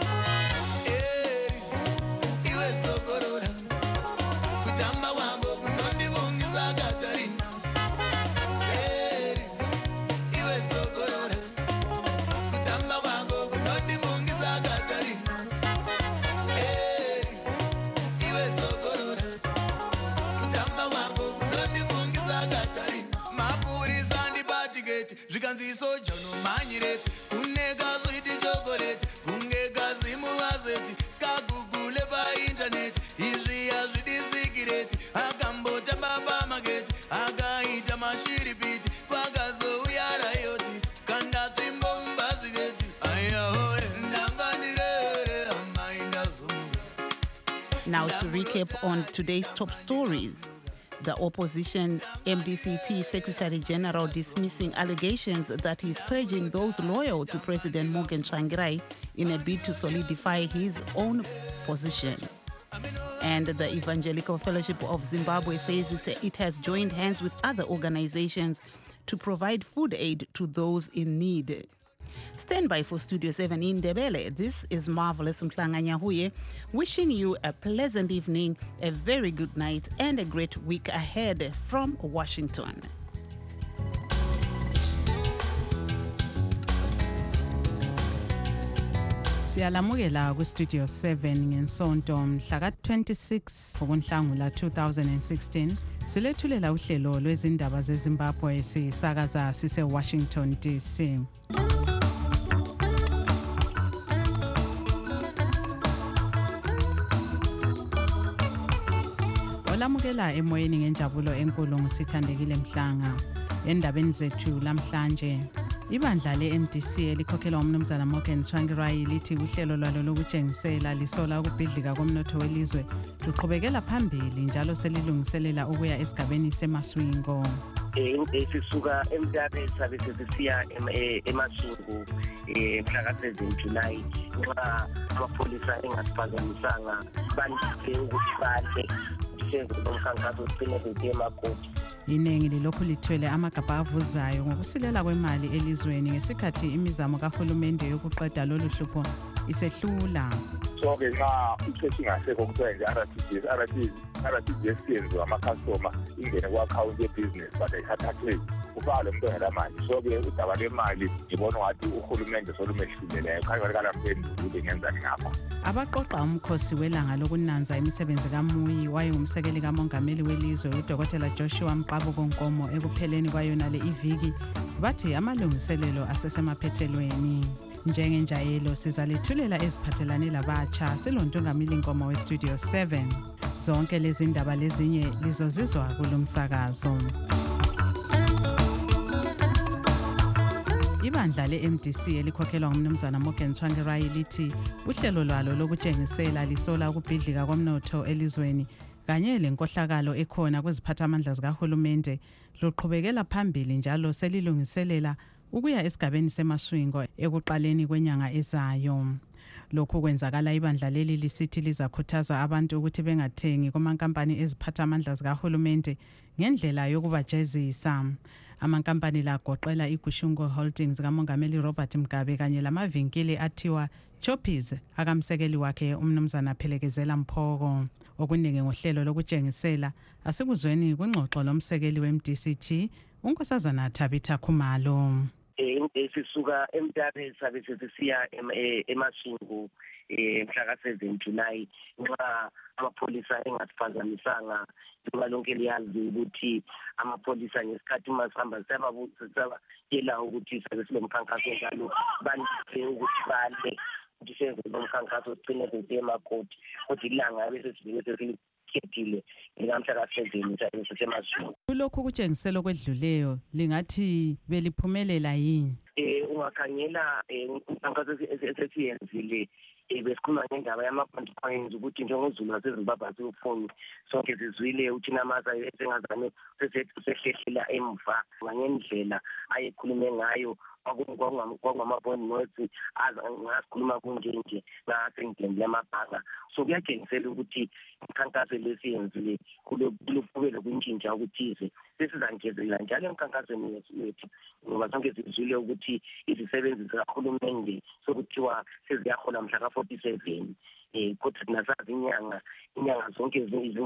Now to recap on today's top stories. The opposition MDCT Secretary General dismissing allegations that he's purging those loyal to President Morgan Tsvangirai in a bid to solidify his own position. And the Evangelical Fellowship of Zimbabwe says it has joined hands with other organizations to provide food aid to those in need. Stand by for Studio 7 in Ndebele. This is Marvelous Mhlanga-Nyahuye, wishing you a pleasant evening, a very good night, and a great week ahead from Washington. Siyalamukela ku-Studio 7 ngesonto mhla ka-26 ngoNhlangula 2016 Silethulela uhlelo lwezindaba zeZimbabwe sisakaza sise Washington DC. Olamukela emoyeni ngenjabulo enkulu ngusithandekile Mhlanga. Endabeni zethu lamhlanje, ibandla le-MDC elikhokhelwa umnumzana Morgan Tsvangirai lithi uhlelo lwalo lokutshengisela lisola ukubhidlika komnotho welizwe luqhubekela phambili njalo selilungiselela ukuya esigabeni semaswingo. Sisuka eMthathe sabe sesiya eMaswingo mhla ka-7 July nxa amapholisa engasiphathamisanga bandise ukuthi bahle umkhankaso sigcine bethe emakoti. Iningi lilokhu lithwele amagabha avuzayo ngokusilela kwemali elizweni ngesikhathi imizamo kahulumende yokuqeda lolu hlupho isehlula. So-ke nxa icheshi ingasekho kuthiwa nje RTGS yenziwa ama-customer ingene ku-akhawunti yebhizinesi but ayithathatheki ufaka lo muntu ongela mali. So-ke udaba lwemali ngibona ngathi uhulumende solumehluleleyo khanye kalampendulo ukuthi ngenzani ngapha. Abaqoqa umkhosi welanga lokunanza imisebenzi kaMuyi wayengumsekeli kamongameli welizwe uDokotela Joshua Mqabuko Nkomo ekupheleni kwayona le iviki bathi amalungiselelo asesemaphethelweni. Njengenjayelo sizalethulela eziphathelane labatsha silontungamili Nkomo weStudio 7. Zonke lezi ndaba lezinye lizozizwa kulomsakazo. Ibandla le-MDC elikhokhelwa ngumnumzana Morgan Tsvangirai lithi uhlelo lwalo lokutshengisela lisola ukubhidlika komnotho elizweni kanye lenkohlakalo ekhona kweziphathamandla zikahulumende luqhubekela phambili njalo selilungiselela ukuya esigabeni semaswingo ekuqaleni kwenyanga ezayo. Lokhu kwenzakala ibandla leli lisithi lizakhuthaza abantu ukuthi bengathengi kumankampani eziphathamandla zikahulumende ngendlela yokubajezisa. Amankampani la goqela iGushungo Holdings kamongameli Robert Mugabe kanye lamavinkili athiwa Choppies akamsekeli wakhe umnumzana Phelekezela Mphoko. Okuningi ngohlelo lokutshengisela asikuzweni kwingxoxo lomsekeli weMDCT uNkosazana Tabitha Khumalo. Sisuka eMthathe sabe sesiya eMaswingo mhla ka-7 July nxa amapholisa engasiphathamisanga njengoba lonke liyazi ukuthi amapholisa ngesikhathi masihamba siyabatshela ukuthi sabe silomkhankaso njalo bandise ukuthi bahle ukuthi senze lo mkhankaso sigcine bethe emakoti kodwa ilanga besesivele sesilikhethile likamhla ka-7 sabe sisemaswingo. Kulokhu kutshengisela okwedluleyo lingathi beliphumelela yini? Ungakhangela umkhankaso esesiyenzile besikhuluma ngendaba yama-coins ukuthi njengozulu waseZimbabwe asiwufuni sonke sizwile ukuthi namasa esengazane sehlehlela emva ngendlela ayekhulume ngayo kwangama-bond notes ngasikhuluma kunjenje ngasengidembile amabhanga. So kuyatshengisela ukuthi imikhankaso lesiyenzile kuloqhubelo kwintshintsha okuthize sesizangezelela njalo emkhankasweni wethu ngoba sonke sizwile ukuthi izisebenzi zikahulumende sokuthiwa seziyahola mhla ka-47 kodwa nasazi inyanga zonke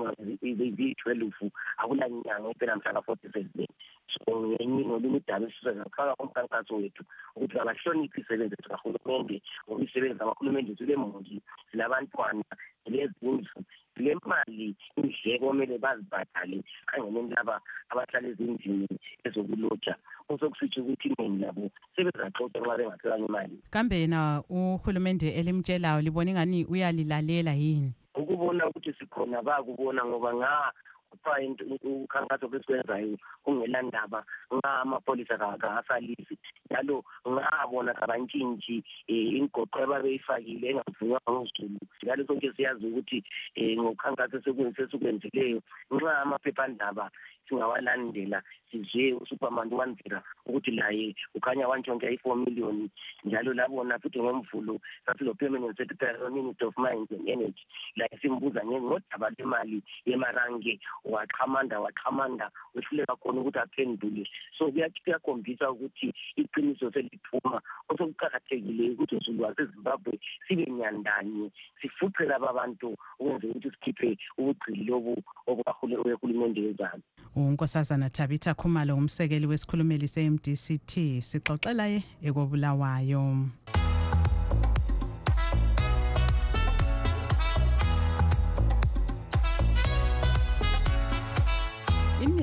ziyi-12 akula nyanga iphela mhla ka-47. So ngolunye udaba esizakufaka kumkhankaso wethu ukuthi abahloniphi izisebenzi zikahulumende ngoba izisebenzi zakahulumende zilemuli zilabantwana zilezindlu zilemali indleko kumele bazibhadale kangeneni laba abahlala ezindlini ezokuloja osokusitsho ukuthi iningi labo sebezaxoxa nxa bengatholanga imali. Kambe yena uhulumende elimtshelayo libona ingani uyalilalela yini? Ukubona ukuthi sikhona bakubona ngoba ukhankaso besikwenzayo kungela ndaba amapholisa kasalisi njalo ngabona kabantshintshi ingoqo ababeyifakile engavunywa ngozulu njalo sonke siyazi ukuthi ngokhankaso sesikwenzileyo nxa amaphephandaba singawalandela sizwe uSuperman wanzira ukuthi laye ukhanya wantshontsha i4 million njalo labona futhi ngomvulo sasilo permanent secretary Minister of Mines and Energy la simbuza ngodaba lemali yemarange waxhamanda wehluleka khona ukuthi aphendule. So kuyakhombisa ukuthi iqiniso seliphuma osokuqakathekile ukuthi uzulu waseZimbabwe sibe nyandanye sifuqe laba abantu ukwenza ukuthi sikhiphe ubugcili lobu obahulumende wezayo. uNkosazana Tabitha Khumalo umsekeli wesikhulumeli se-MDCT sixoxela ye ekobulawayo.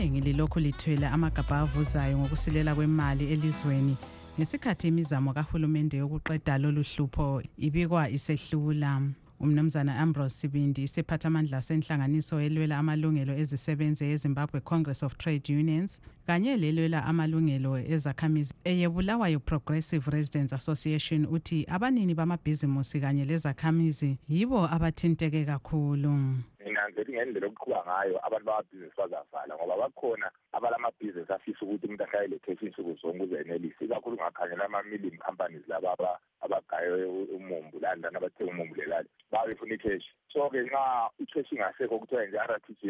iningi lilokhu lithwele amagabha avuzayo ngokusilela kwemali elizweni ngesikhathi imizamo kahulumende yokuqeda lolu hlupho ibikwa isehlula. Umnumzana Ambrose Sibindi isiphathamandla senhlanganiso elwela amalungelo ezisebenzi eZimbabwe Congress of Trade Unions kanye lelwela amalungelo ezakhamizi eyebulawayo Progressive Residents Association uthi abanini bamabhizimusi kanye lezakhamizi yibo abathinteke kakhulu. Ngithi ngendlela okuqhuba ngayo abantu bamabhizinisi bazavala ngoba bakhona abalamabhizinisi afisa ukuthi umuntu ahlale cash insuku zonke ukuze enelise ikakhulu ngakhangela ama-million companies laba abagaye umumbu lana nabathenga umumbu lelali bayifuna icash. So-ke nxa icash ingasekho kuthiwa nje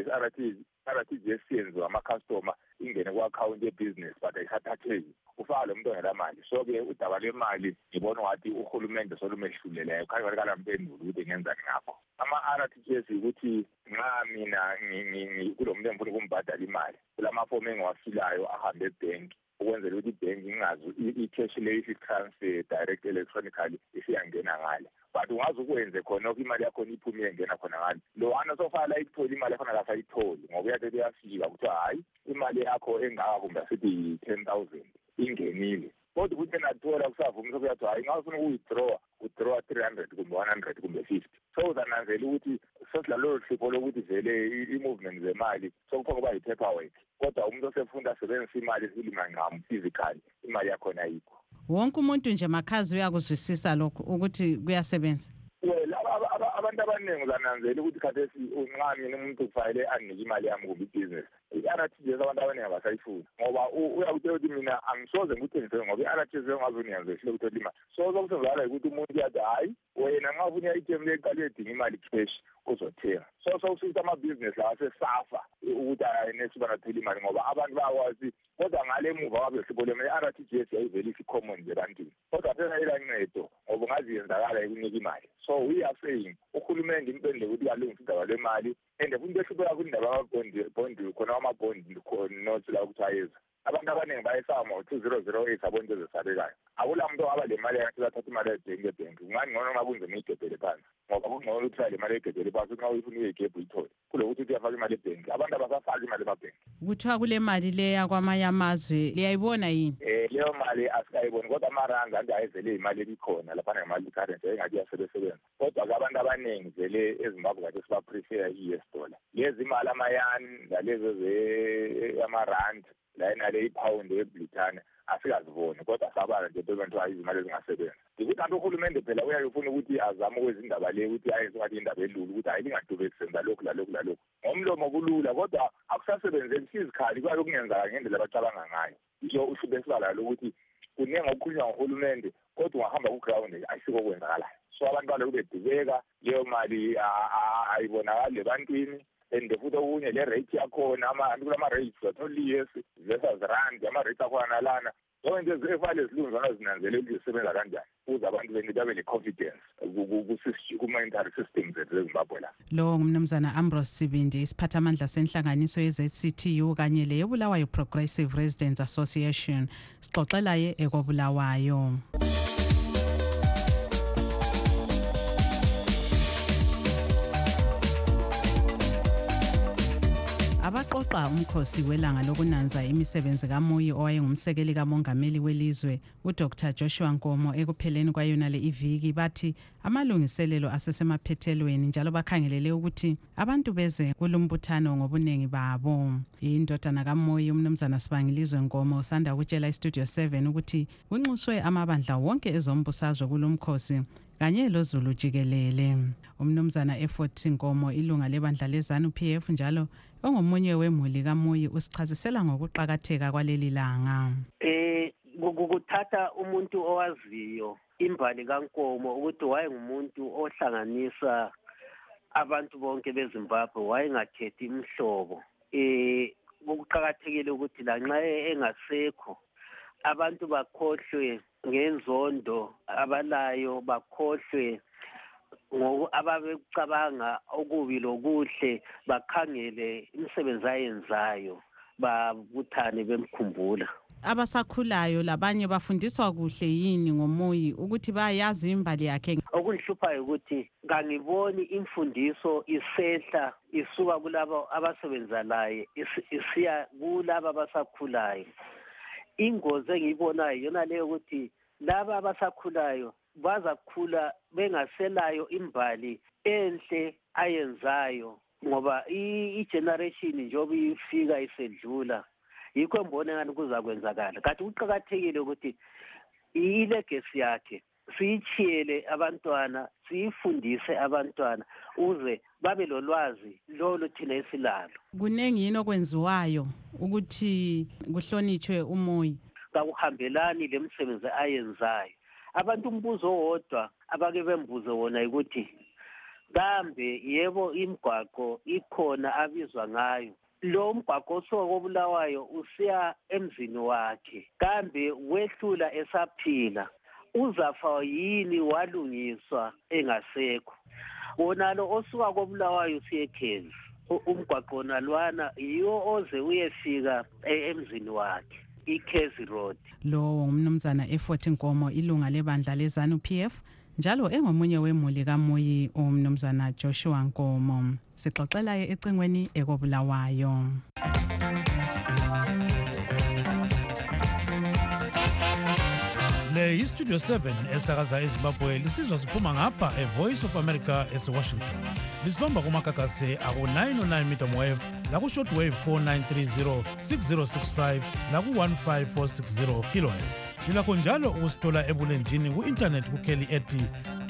RTGS yenziwa ama-customer ingene ku-account ye-business but ayisathatheki ufaka lo muntu ongela mali. So-ke udaba lwemali ngibona ngathi uhulumende solumehluleleyo khanye kalampendulo ukuthi ngenzani ngakho. Ama-RTGS ukuthi nxa mina kulo muntu engifuna ukumbhadala imali kulamafomu engiwafilayo ahambe ebhenki ukwenzela ukuthi ibhenki ingazi i-cash leyo isi-transfer direct electronically isiyangena ngale. But ungazi ukwenze khona imali yakhona iphume iyengena khona ngale. Lowana sofaka la ikuthola imali yakhona kasayitholi ngoba uyathe uyafika kuthiwa hayi imali yakho engaka kumbe asithi 10,000 ingenile. Kodwa ukuthi nathola kusavuma sokuyathi hayi ngafuna ukuwithdraw 300 kumbe 100 kumbe 50. So uzananzela ukuthi sesilalo hlupho lokuthi vele i-movement zemali sokuphoqa kuba yi-paperwork. Kodwa umuntu osefunda asebenzisa imali esilimanqamu physically imali yakhona ayikho. Wonke umuntu nje makhazi uyakuzwisisa lokho ukuthi kuyasebenza. Well abantu abaningi uzananzela ukuthi khathesi unqa mina umuntu kufanele anike imali yami kumbe ibhizinisi. I-RTGS abantu abaningi abasayifuni ngoba uyakutshela ukuthi mina angisoze ngikuthengise ngoba i-RTGS engazi uniyanzehlile ukuthola imali. So sokusenzakala ukuthi umuntu uyathi hayi wena nxa ufuna i-ATM leqale edinga imali cash uzothenga. So sokusiza amabhizinisi lawa asesafa ukuthi ayinesiba nathola imali ngoba abantu bayakwazi kodwa ngale muva kwabe hlupho lwemali i-RTGS yayivele isi-common nje ebantwini. Kodwa phela ilancedo ngoba ngazi yenzakala ikunika imali. So we are saying uhulumende impendle ukuthi kalungisa udaba lwemali and futhi behlupho kakhulu indaba yamabhondi khona amabhondi nothi la ukuthi ayeza. Abantu abaningi bayesama ngo-2008 abonto ezesabekayo. Akula muntu aba le mali yakhe bathatha imali ebhenki. Ngangcono ngabe unzima igebhele phansi ngoba kungcono ukuthi le mali egebhele phansi nxa uyifuna uyegebhe uyithole kulokuthi uthi uyafaka imali ebhenki. Abantu abasafaki imali emabhenki. Kuthiwa kule mali le yakwamanye amazwe liyayibona yini? Leyo mali asikayiboni kodwa amaranga anti ayivele imali ebikhona laphana ngemali currency engathi iyasebenza. Kodwa abantu abaningi vele eZimbabwe kade sibaprefer i-US dollar. Lezi imali amayani nalezi amarand la inale ipound eBritania asikaziboni kodwa sabala nje bebantwa izimali ezingasebenza. Ukuthi kanti uhulumende phela uyayifuna ukuthi azame ukwezindaba le ukuthi ayenze ngathi indaba elulu ukuthi hayi lingadube kusenza lokhu lalokhu. Ngomlomo kulula kodwa akusasebenzeki physically kwayo kungenzeka ngendlela abacabanga ngayo. Isho uhluphe esibala ukuthi kuningi okukhulunywa ngohulumende kodwa ungahamba ku-ground ayisiko kwenzakalayo. So abantu baloku bedubeka leyo mali ayibonakali ebantwini. And futhi okunye le rate yakhona kulama rates athola versus rand ama-rate akhona lana zonke nje ezifale ezilungu zona zinanzele ukuthi zisebenza kanjani ukuze abantu beni babe ne-confidence kuma-monetary systems zethu zeZimbabwe la. Lo ngumnumzana Ambrose Sibindi isiphathamandla senhlanganiso ye-ZCTU kanye leyebulawayo Progressive Residents Association sixoxelaye ekobulawayo. Abaqoqa umkhosi welanga lokunanza imisebenzi kaMuyi owayengumsekeli kamongameli welizwe uDr Joshua Nkomo ekupheleni kwayona le iviki bathi amalungiselelo asesemaphethelweni njalo bakhangelele ukuthi abantu beze kulumbuthano ngobunengi babo. Indodana kaMuyi umnumzana Sibangilizwe Nkomo usanda ukutshela iStudio 7 ukuthi kunxuswe amabandla wonke ezombusazwe kulomkhosi kanye loZulu jikelele. Umnumzana Effort Nkomo ilunga lebandla leZANU PF njalo ongomunye wemuli kaMuyi usichazisela ngokuqhakatheka kwaleli langa. Kuthatha umuntu owaziyo imbali kaNkomo ukuthi wayengumuntu ohlanganisa abantu bonke beZimbabwe wayengakhethi imhlobo. Kuqhakathekile ukuthi lanxa engasekho abantu bakhohlwe ngenzondo abalayo bakhohlwe ababecabanga okubi lokuhle bakhangele imisebenzi ayenzayo babuthane bemkhumbula. abasakhulayo labanye bafundiswa kuhle yini ngoMoyi ukuthi bayazi imbali yakhe? Okungihluphayo ukuthi ngangiboni imfundiso isehla isuka kulabo abasebenza laye isiya kulabo abasakhulayo. Ingozi engiyibonayo yona leyo ukuthi laba abasakhulayo bazakhula bengaselayo imbali enhle ayenzayo ngoba i-generation njengoba ifika isedlula yikho embone ngani kuzakwenzakala. Kanti kuqhakathekile ukuthi ilegacy yakhe siyichiyele abantwana, siyifundise abantwana uze babe lolwazi lolo thina esilalo. Kunengi yini okwenziwayo ukuthi kuhlonitshwe uMoyi? Kakuhambelani lemsebenzi ayenzayo. Abantu umbuzo owodwa abake bembuze wona ukuthi kambe yebo imigwaqo ikhona abizwa ngayo. Lo mgwaqo osuka koBulawayo usiya emzini wakhe kambe wehlula esaphila uzafa yini walungiswa engasekho? Wonalo osuka koBulawayo usiye eKhezi umgwaqo nalwana yiwo oze uyefika emzini wakhe iKhezi Road. Lo umnumzana Effort Nkomo ilunga lebandla leZANU PF njalo engomunye wemuli kaMoyi umnumzana Joshua Nkomo. Sixoxela ecingweni ekoBulawayo. Le iStudio 7 esakaza eZimbabwe lisizwa siphuma ngapha eVoice of America eWashington. Lisibamba kumakakase aku-909 meter wave laku-shortwave 4930 6065 laku-15460 kilohertz. Lilakho njalo ukusithola ebulenjini ku-internet kukheli ethi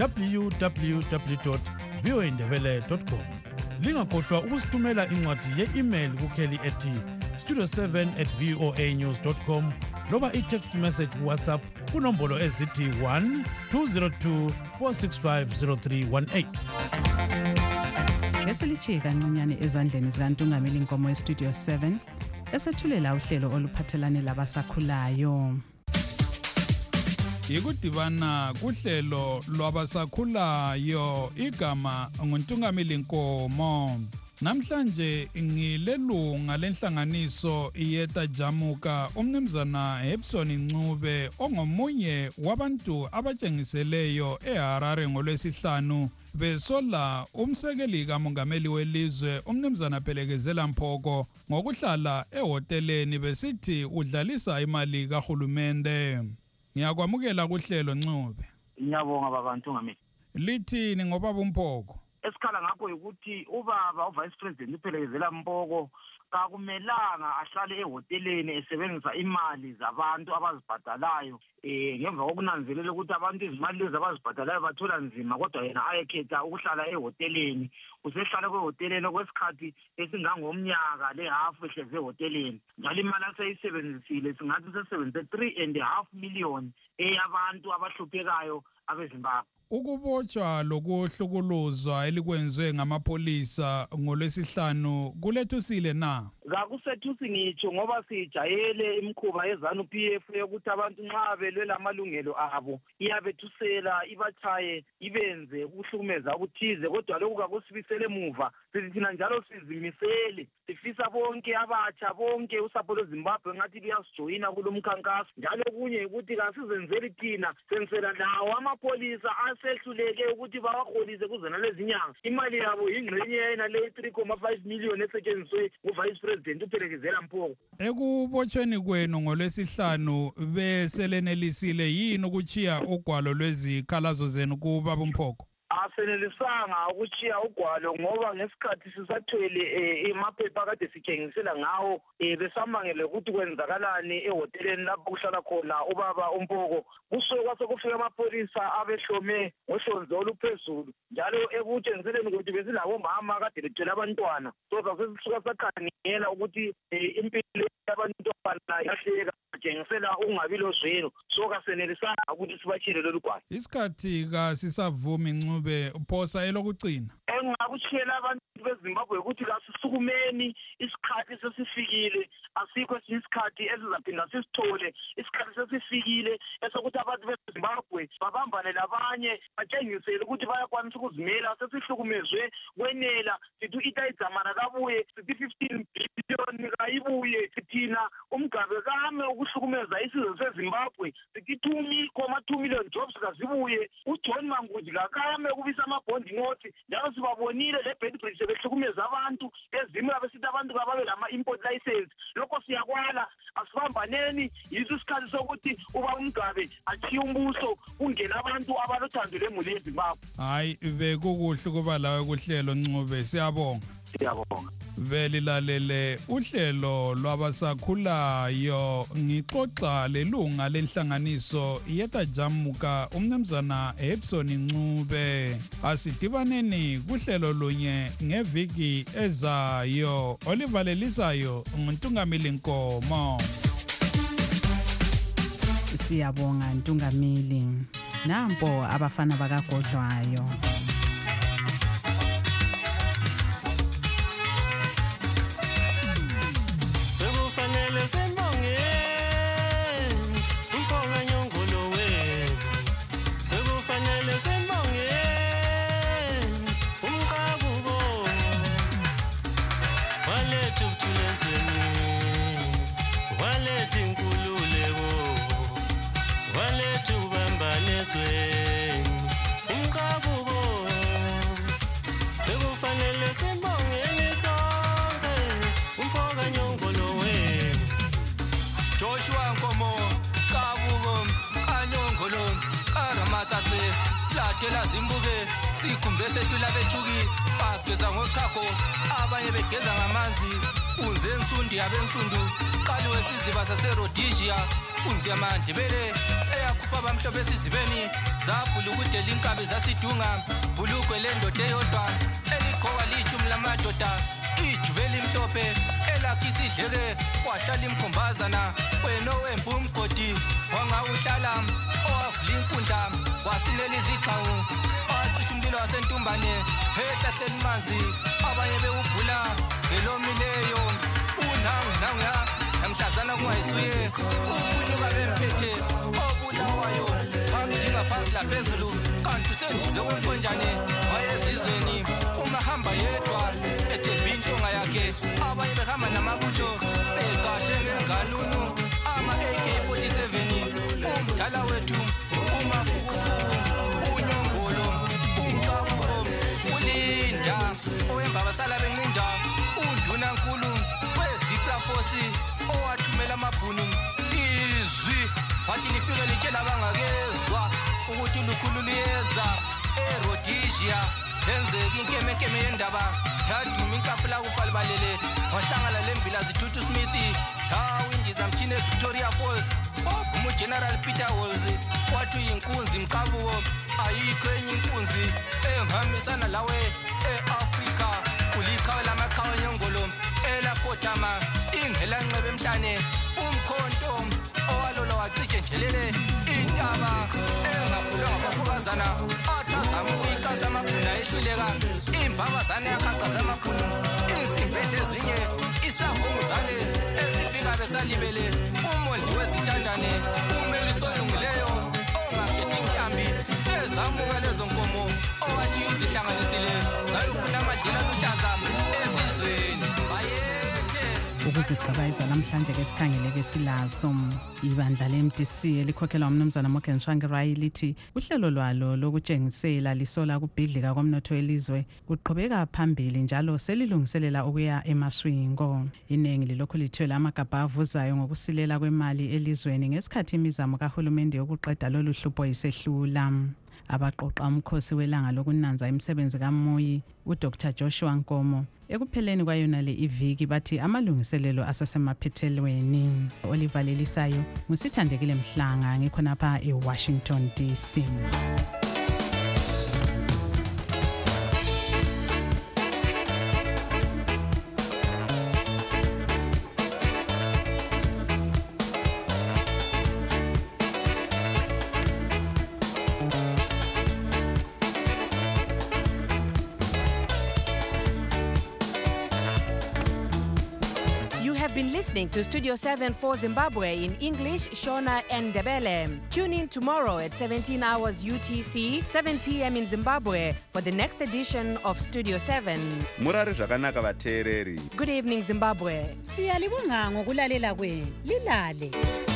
www.voindebele.com. Lingakhohlwa ukusithumela incwadi ye-email kukheli ethi studio7@voanews.com loba i-text message WhatsApp kunombolo ezithi 1-202-465-0318. Esilichika kancinyane ezandleni zikaNtungameli Nkomo eStudio 7 esethulela uhlelo oluphathelane labasakhulayo. Ikudibana kuhlelo lwabasakhulayo igama nguNtungameli Nkomo. Namhlanje ngilelunga lenhlanganiso iyeta jamuka umnumzana Hepson Ncube ongomunye wabantu abatshengiseleyo eHarare ngolwesihlanu besola umsekeli kamongameli welizwe umnumzana Phelekezela Mphoko ngokuhlala ehoteleni besithi udlalisa imali kahulumende. Ngiyakwamukela kuhlelo Ncube. Ngiyabonga baba Ntungameli. Lithini ngobaba Mphoko? Esikhala ngakho ukuthi ubaba uvice president uPhelekezela Mphoko kakumelanga ahlale ehoteleni esebenzisa imali zabantu abazibhadalayo ngemva kokunanzelela ukuthi abantu izimali lezi abazibhadalayo bathola nzima kodwa yena ayekhetha ukuhlala ehoteleni. Usehlala kwehoteleni okwesikhathi esingangomnyaka lehafu ehleze ehoteleni njalo imali aseyisebenzisile singathi sesebenzise 3.5 million eyabantu abahluphekayo abeZimbabwe. Ukubotshwa lokuhlukuluzwa elikwenziwe ngamapolisa ngolwesihlanu kulethusile na? Kakusethusi ngitsho ngoba sijayele imikhuba yeZANU PF yokuthi abantu nxa belwela amalungelo abo iyabethusela ibachaye ibenze ukuhlukumeza okuthize kodwa lokhu kakusibisele emuva. Thina njalo sizimisele sifisa bonke abatsha bonke usapho lweZimbabwe ngathi luyasijoyina kulomkhankaso njalo kunye ukuthi kasizenzeli thina senzela lawo amapolisa asehluleke ukuthi bawaholise kuze nalezi nyanga. Imali yabo ingxenye yena le 3.5 million esetshenziswe nguvice president uPhelekezela Mphoko. Ekubotshweni kwenu ngolwesihlanu besenelisile yini ukuchiya ugwalo lwezikhalazo zenu kubaba Mphoko? Asenelisanga ukuchiya ugwalo ngoba ngesikhathi sisathwele amaphepha kade sithengisela ngawo besamangele ukuthi kwenzakalani ehoteleni lapho kuhlala khona ubaba uMphoko. Kusuka sekufika amapolisa abehlome ngohlonzo oluphezulu njalo ekutshengiseleni ukuthi besilabo mama kade bethwele abantwana. So sesisuka sakhangela ukuthi impilo yabantwana yahleka kutshengisela ukungabi lozwelo. So kasenelisanga ukuthi sibachile lolu gwalo. Isikhathi kasisavumi Ncube uphosa elokugcina. Engakuchiyela abantu beZimbabwe ukuthi kasisukumeni isikhathi sesifikile asikho esinye isikhathi esizaphinda sisithole. Isikhathi sesifikile esokuthi abantu beZimbabwe babambane labanye batshengisele ukuthi bayakwanisa ukuzimela. Sesihlukumezwe kwenela sithi ita idzamana kabuye sithi 15 billion imelika ibuye thina umgabe kame ukuhlukumeza isizwe seZimbabwe sithi 2 million jobs kazibuye uJohn Manguji kakame ukubisa amabhondi nothi njalo sibabonile leBedbridge sebehlukumeza abantu ezimula besithi abantu kababe lama-import license lokho siyakwala asibambaneni yiso isikhathi sokuthi uba umgabe achiye umbuso kungena abantu abalothando lemuli yeZimbabwe. Hayi bekukuhle kuba lawe kuhlelo Ncube, siyabonga. Siyabonga. Velilalele uhlelo lwabasakhulayo ngixoxa lelunga lenhlanganiso yetajamuka umnumzana Hepson Ncube. Asidibaneni kuhlelo lunye ngeviki ezayo olivalelisayo nguNtungamili Nkomo. Siyabonga Ntungamili. Nampo abafana bakagodlwayo. Joshua Nkomo, Kabugo, Kanyongolo, Karamatate, Latela Zimbuge, Sikumbese Sulabechugi, Pakeza Ngokako, abanye begeza ngamanzi, unze nsundi abensundu, Kalu esiziba saseRhodesia, unze amandebele, eyakhupha abamhlophe esizibeni, zabhulukude linkabe zasidunga, bulukwe lendoda eyodwa, eligqoka lichumi lamadoda, ijubeli mhlophe, elakhisidleke, wahlala imkhombazana, wena owembu umgodi, wangawuhlala, owavula inkundla, wasinela izigxawu, owacisha umlilo wasentumbane, ehlahleni manzi, abanye bewubhula, ngelomileyo, unangu-nanguya, namhlazana kungayisuye, ubunyuka bemphethe, obulawayo, phambili ngaphansi laphezulu, kanti usendize komponjane, wayezizweni, umahamba yedwa, ethembe intonga yakhe, abanye behamba namabutho, begade ngenganunu, ama-AK-47, umdala wethu, umafukufuku, unyongolo, umkabuko, ulinda, owemba basala bencinda, undunankulu, weziplafosi, owathumela amabhunu, izwi, wathi lifike litshela abangakezwa, ukuthi ulukhulu luyeza, eRhodesia, lenzeka inkemekeme yendaba, yaduma inkapula kufa libalele, wahlangana lembila zithuthi Smithi, indiza mtshini eVictoria Falls, wavuma uGeneral Peter Wolsey, wathi uyinkunzi mqabuko, ayikho enye inkunzi, engihambisana lawe, e-Afrika, uliqhawe lamaqhawe nyongolo, elakotama, ingelanxebe emhlane, umkhonto, owalola wacije njelele, intaba, engabhulwa ngabafokazana, athazama ukuyikaza amabhuna ehluleka, imbabazane yakhaqaza amabhunu, izimpethe ezinye, isavunguzane, ezifika besalibele, umondi wezintandane, umeliso olungileyo, ongakhethi inhlambi, sezamuka lezo nkomo, owathi uzihlanganisile, zayofuna amadlela aluhlaza, ezizweni, bayethe. Ukuziqabayeza namhlanje ke sikhangeleke silazo ibandla le-MDC elikhokhelwa umnumzana Morgan Tsvangirai lithi uhlelo lwalo lokutshengisela lisola kubhidlika komnotho welizwe kuqhubeka phambili njalo selilungiselela ukuya emaswingo. Inengi lilokhu lithwele amagabha avuzayo ngokusilela kwemali elizweni ngesikhathi imizamo kahulumende yokuqeda lolu hlupho isehlula. Abaqoqa umkhosi welanga lokunanza imisebenzi kaMoyi uDr Joshua Nkomo ekupheleni kwayona le iviki bathi amalungiselelo asasemaphethelweni. Olivalelisayo ngusithandekile Mhlanga ngikhonapha eWashington DC. been listening to Studio 7 for Zimbabwe in English, Shona and Ndebele. Tune in tomorrow at 17 hours UTC, 7 p.m. in Zimbabwe for the next edition of Studio 7. Murari zvakanaka vateereri. Good evening, Zimbabwe. Siyalibonga ngokulalela kwenu. Lilale.